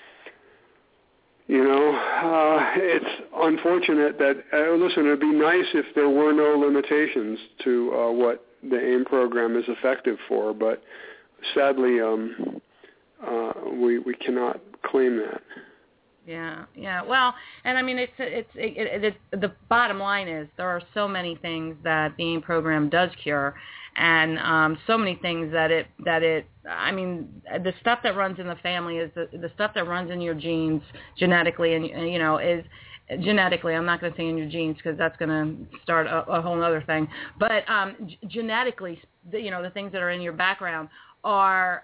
it's unfortunate that listen, it'd be nice if there were no limitations to what the AIM program is effective for, but sadly we cannot claim that. Yeah. Well, and I mean, it's the bottom line is there are so many things that the AIM program does cure, and so many things that I mean, the stuff that runs in the family is the stuff that runs in your genes genetically, and is genetically. I'm not going to say in your genes because that's going to start a whole other thing. But genetically, the things that are in your background are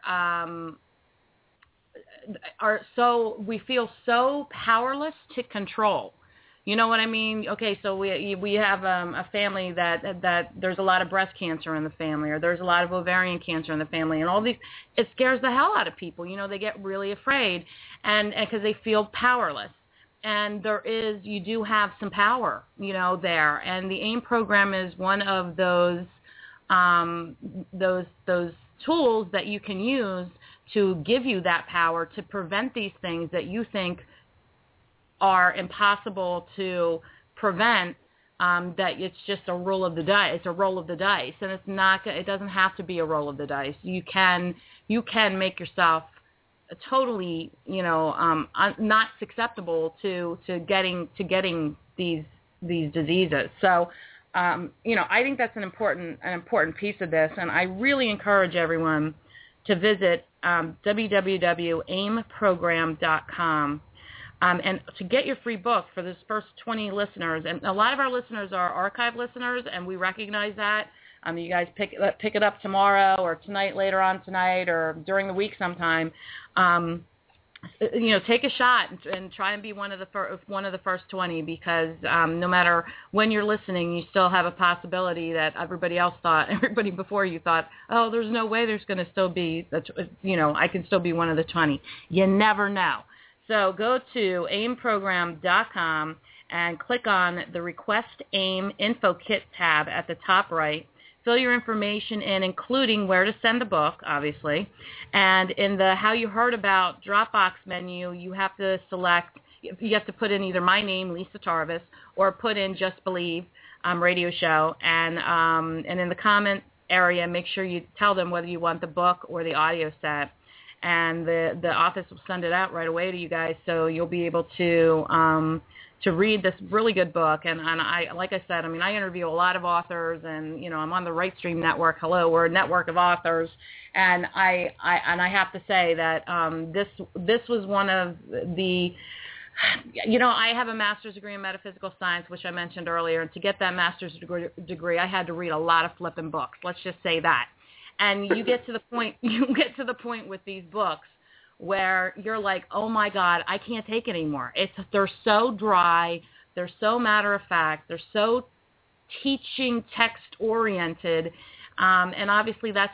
so, we feel so powerless to control. You know what I mean? Okay, so we have a family that there's a lot of breast cancer in the family, or there's a lot of ovarian cancer in the family, and all these, it scares the hell out of people. They get really afraid, and because they feel powerless. And you do have some power, there. And the AIM program is one of those tools that you can use to give you that power to prevent these things that you think are impossible to prevent, that it's just a roll of the dice. It's a roll of the dice, and it's not. It doesn't have to be a roll of the dice. You can make yourself totally, not susceptible to getting these diseases. So, I think that's an important piece of this, and I really encourage everyone to visit www.aimprogram.com. And to get your free book for this first 20 listeners, and a lot of our listeners are archive listeners, and we recognize that. You guys pick it up tomorrow or tonight, later on tonight, or during the week sometime. Take a shot and try and be one of the first 20, because no matter when you're listening, you still have a possibility that everybody before you thought, oh, there's no way there's going to still be, I can still be one of the 20. You never know. So go to aimprogram.com and click on the Request AIM Info Kit tab at the top right. Fill your information in, including where to send the book, obviously. And in the How You Heard About Dropbox menu, you have to put in either my name, Lisa Tarvis, or put in Just Believe radio show. And in the comment area, make sure you tell them whether you want the book or the audio set. And the office will send it out right away to you guys, so you'll be able to read this really good book. And I, like I said, I interview a lot of authors, and I'm on the Right Stream Network. Hello, we're a network of authors, and I have to say that this was one of the. I have a master's degree in metaphysical science, which I mentioned earlier, and to get that master's degree, I had to read a lot of flipping books. Let's just say that. And you get to the point with these books where you're like, oh my God, I can't take it anymore. They're so dry, they're so matter of fact, they're so teaching text oriented, and obviously but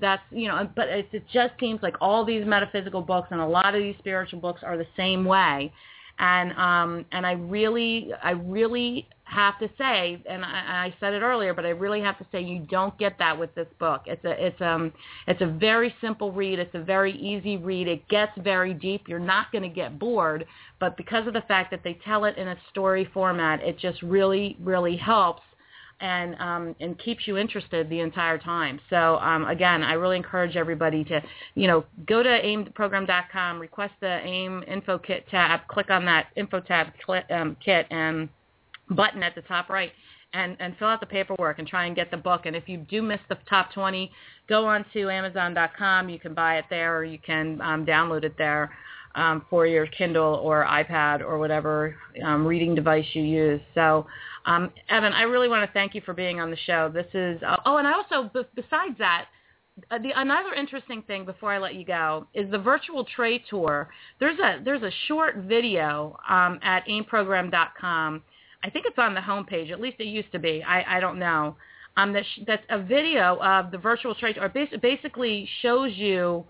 it just seems like all these metaphysical books and a lot of these spiritual books are the same way. And I really have to say, and I said it earlier, but I really have to say, you don't get that with this book. It's a very simple read. It's a very easy read. It gets very deep. You're not going to get bored, but because of the fact that they tell it in a story format, it just really, really helps and keeps you interested the entire time. So again, I really encourage everybody to, go to aimprogram.com, request the AIM Info Kit tab, click on that Info tab kit and button at the top right, and fill out the paperwork and try and get the book. And if you do miss the top 20, go on to Amazon.com. You can buy it there, or you can download it there for your Kindle or iPad or whatever reading device you use. So, Evan, I really want to thank you for being on the show. This is and I also, besides that, another interesting thing before I let you go is the virtual tray tour. There's a short video at aimprogram.com. I think it's on the homepage. At least it used to be. I don't know. That's a video of the virtual tray tour. It basically shows you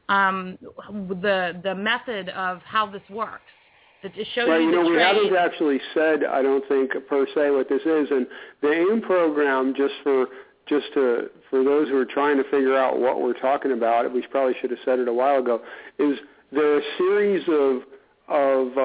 the method of how this works. It shows you the we haven't actually said, I don't think per se, what this is. And the AIM program, for those who are trying to figure out what we're talking about, we probably should have said it a while ago, is there are a series of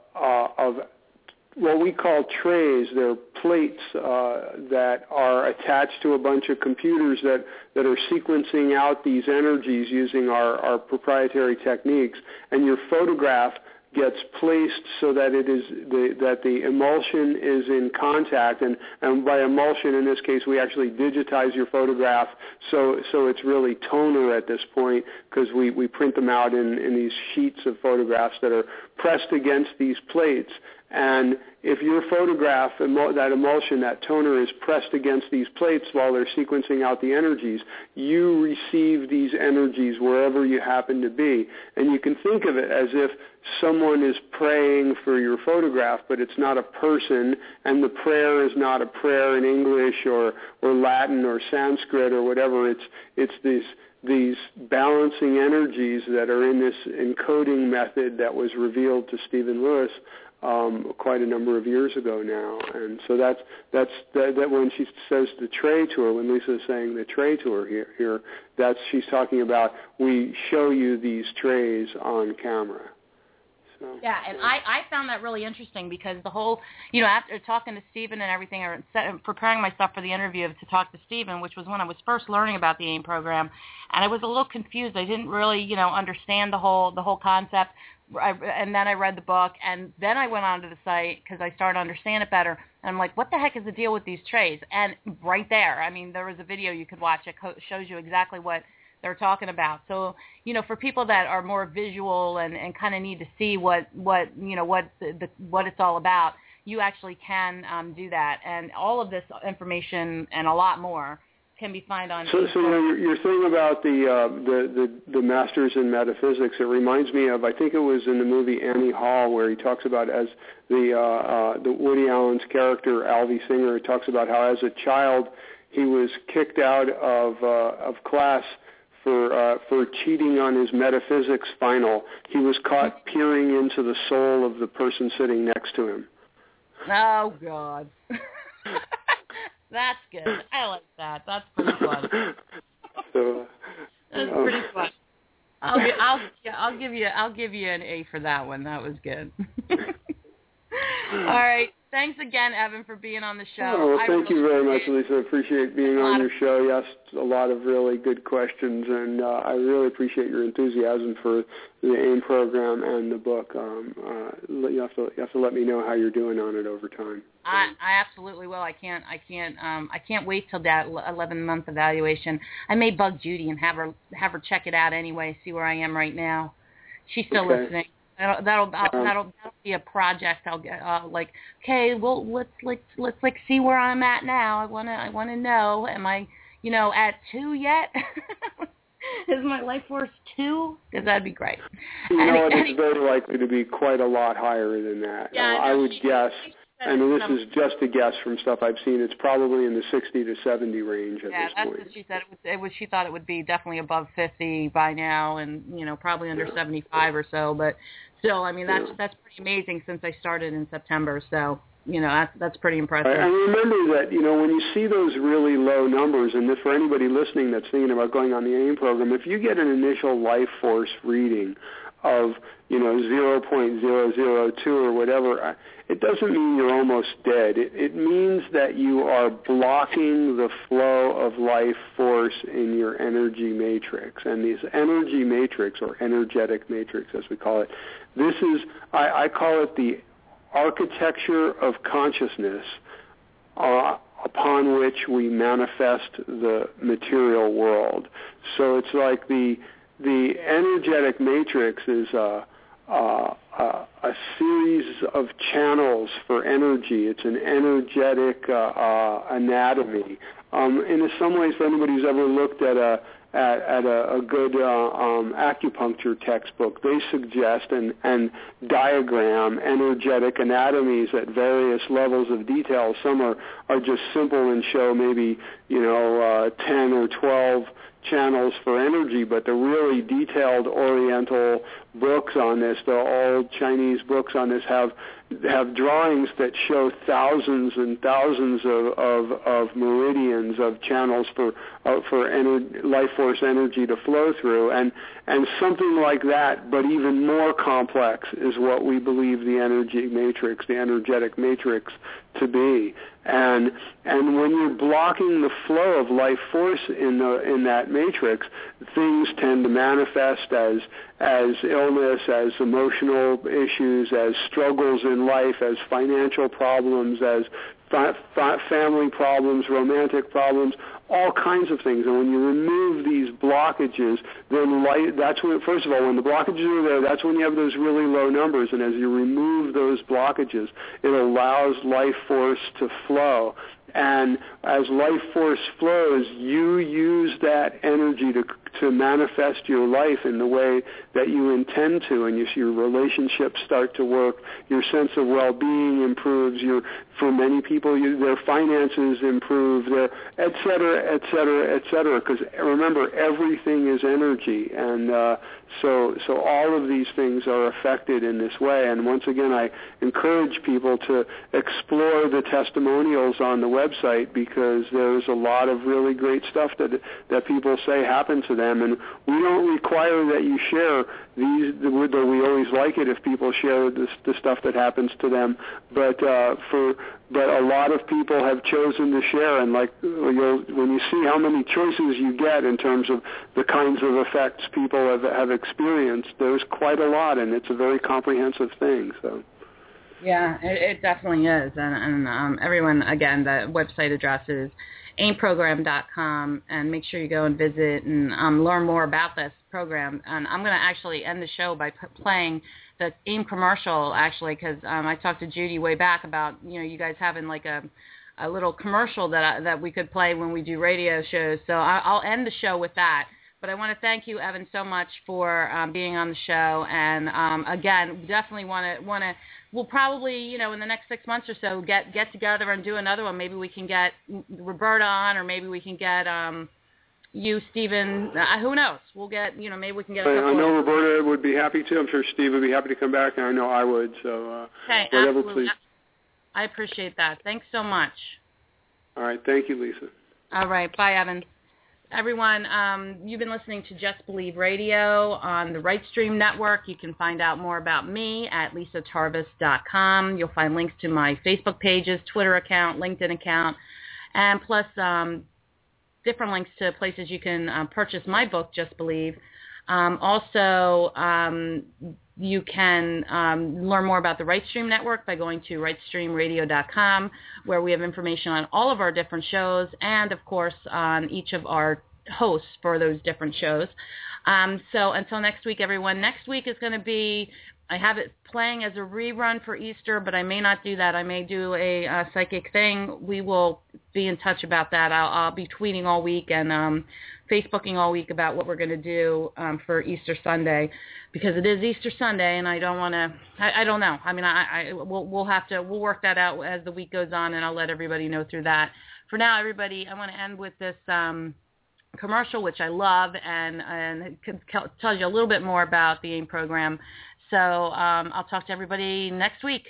what we call trays. They're plates that are attached to a bunch of computers that are sequencing out these energies using our proprietary techniques, and your photograph gets placed so that the emulsion is in contact, and by emulsion in this case we actually digitize your photograph so it's really toner at this point, because we print them out in these sheets of photographs that are pressed against these plates. And if your photograph, that emulsion, that toner is pressed against these plates while they're sequencing out the energies, you receive these energies wherever you happen to be. And you can think of it as if someone is praying for your photograph, but it's not a person, and the prayer is not a prayer in English or Latin or Sanskrit or whatever. It's these balancing energies that are in this encoding method that was revealed to Stephen Lewis quite a number of years ago now. And so that's when she says the tray tour, when Lisa is saying the tray tour here, she's talking about we show you these trays on camera. So. Yeah, and I found that really interesting because the whole, after talking to Stephen and everything, or preparing myself for the interview to talk to Stephen, which was when I was first learning about the AIM program, and I was a little confused. I didn't really, understand the whole concept. And then I read the book, and then I went onto the site because I started to understand it better. And I'm like, what the heck is the deal with these trays? And right there, I mean, there was a video you could watch. It shows you exactly what they're talking about. So, for people that are more visual and kind of need to see what it's all about, you actually can do that. And all of this information and a lot more can be found on. So you're saying about the Masters in Metaphysics. It reminds me of, I think it was in the movie Annie Hall, where he talks about, as the Woody Allen's character Alvy Singer talks about how as a child he was kicked out of class for cheating on his metaphysics final. He was caught peering into the soul of the person sitting next to him. Oh God. That's good. I like that. That's pretty fun. That's pretty fun. I'll give you an A for that one. That was good. All right. Thanks again, Evan, for being on the show. Oh, well, thank you very much, Lisa. I appreciate being on your show. You asked a lot of really good questions, and I really appreciate your enthusiasm for the AIM program and the book. You have to let me know how you're doing on it over time. I absolutely will. I can't wait till that 11-month evaluation. I may bug Judy and have her check it out anyway. See where I am right now. She's still listening. That'll be a project. I'll get okay. Well, let's see where I'm at now. I wanna know. Am I at 2 yet? Is my life force 2? Because that'd be great. It's very likely to be quite a lot higher than that. Yeah, I would guess. And this is just a guess from stuff I've seen. It's probably in the 60 to 70 range at this point. Yeah, that's what she said. She thought it would be definitely above 50 by now, and probably under 75 or so. But still, I mean, that's pretty amazing since I started in September. So that's pretty impressive. And remember that when you see those really low numbers, and for anybody listening that's thinking about going on the AIM program, if you get an initial life force reading of 0.002 or whatever, it doesn't mean you're almost dead. It means that you are blocking the flow of life force in your energy matrix. And this energy matrix, or energetic matrix as we call it, this is, I call it the architecture of consciousness upon which we manifest the material world. So it's like the energetic matrix is a series of channels for energy. It's an energetic anatomy. In some ways, for anybody who's ever looked at a good acupuncture textbook, they suggest and diagram energetic anatomies at various levels of detail. Some are just simple and show maybe 10 or 12 channels for energy, but the really detailed Oriental books on this, the old Chinese books on this, have drawings that show thousands and thousands of meridians of channels for life force energy to flow through, and something like that, but even more complex, is what we believe the energy matrix, the energetic matrix, to be. And when you're blocking the flow of life force in that matrix, things tend to manifest as illness, as emotional issues, as struggles in life, as financial problems, as family problems, romantic problems, all kinds of things. And when you remove these blockages, then that's when, first of all, when the blockages are there, that's when you have those really low numbers. And as you remove those blockages, it allows life force to flow. And as life force flows, you use that energy to manifest your life in the way that you intend to, and your relationships start to work, your sense of well-being improves, for many people, their finances improve, et cetera, et cetera, et cetera, because remember, everything is energy, and so all of these things are affected in this way. And once again, I encourage people to explore the testimonials on the website, because there's a lot of really great stuff that people say happened to them. And we don't require that you share these, though we always like it if people share the stuff that happens to them. But a lot of people have chosen to share, and like when you see how many choices you get in terms of the kinds of effects people have experienced, there's quite a lot, and it's a very comprehensive thing. So. Yeah, it definitely is, and everyone, again, the website address is aimprogram.com, and make sure you go and visit and learn more about this program. And I'm going to actually end the show by playing the AIM commercial, actually, because I talked to Judy way back about, you guys having like a little commercial that we could play when we do radio shows. So I'll end the show with that. But I want to thank you, Evan, so much for being on the show. And again, definitely want to. We'll probably, in the next 6 months or so, get together and do another one. Maybe we can get Roberta on, or maybe we can get you, Stephen. Who knows? We'll get, maybe we can get. I know Roberta would be happy to. I'm sure Steve would be happy to come back, and I know I would. So okay, whatever, absolutely. please. I appreciate that. Thanks so much. All right, thank you, Lisa. All right, bye, Evan. Everyone, you've been listening to Just Believe Radio on the RightStream Network. You can find out more about me at lisatarvis.com. You'll find links to my Facebook pages, Twitter account, LinkedIn account, and plus different links to places you can purchase my book, Just Believe. Also, you can learn more about the RightStream Network by going to rightstreamradio.com, where we have information on all of our different shows and, of course, on each of our hosts for those different shows. So until next week, everyone. Next week is going to be, I have it playing as a rerun for Easter, but I may not do that. I may do a psychic thing. We will be in touch about that. I'll be tweeting all week and Facebooking all week about what we're going to do for Easter Sunday, because it is Easter Sunday, and I don't want to. I don't know. I mean, we'll work that out as the week goes on, and I'll let everybody know through that. For now, everybody, I want to end with this commercial, which I love, and tells you a little bit more about the AIM program. So I'll talk to everybody next week.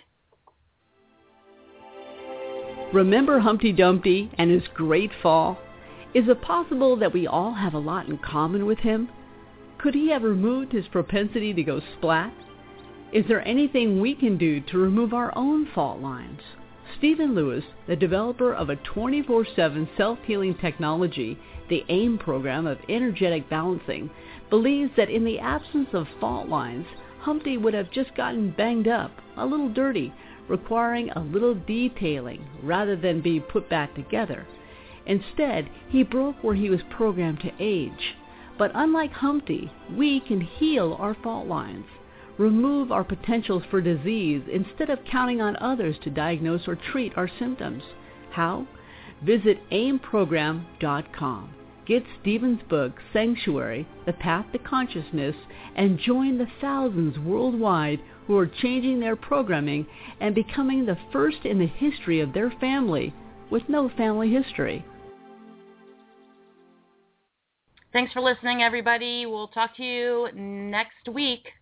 Remember Humpty Dumpty and his great fall? Is it possible that we all have a lot in common with him? Could he have removed his propensity to go splat? Is there anything we can do to remove our own fault lines? Stephen Lewis, the developer of a 24/7 self-healing technology, the AIM program of energetic balancing, believes that in the absence of fault lines, Humpty would have just gotten banged up, a little dirty, requiring a little detailing rather than be put back together. Instead, he broke where he was programmed to age. But unlike Humpty, we can heal our fault lines, remove our potentials for disease instead of counting on others to diagnose or treat our symptoms. How? Visit aimprogram.com. Get Stephen's book, Sanctuary, The Path to Consciousness, and join the thousands worldwide who are changing their programming and becoming the first in the history of their family with no family history. Thanks for listening, everybody. We'll talk to you next week.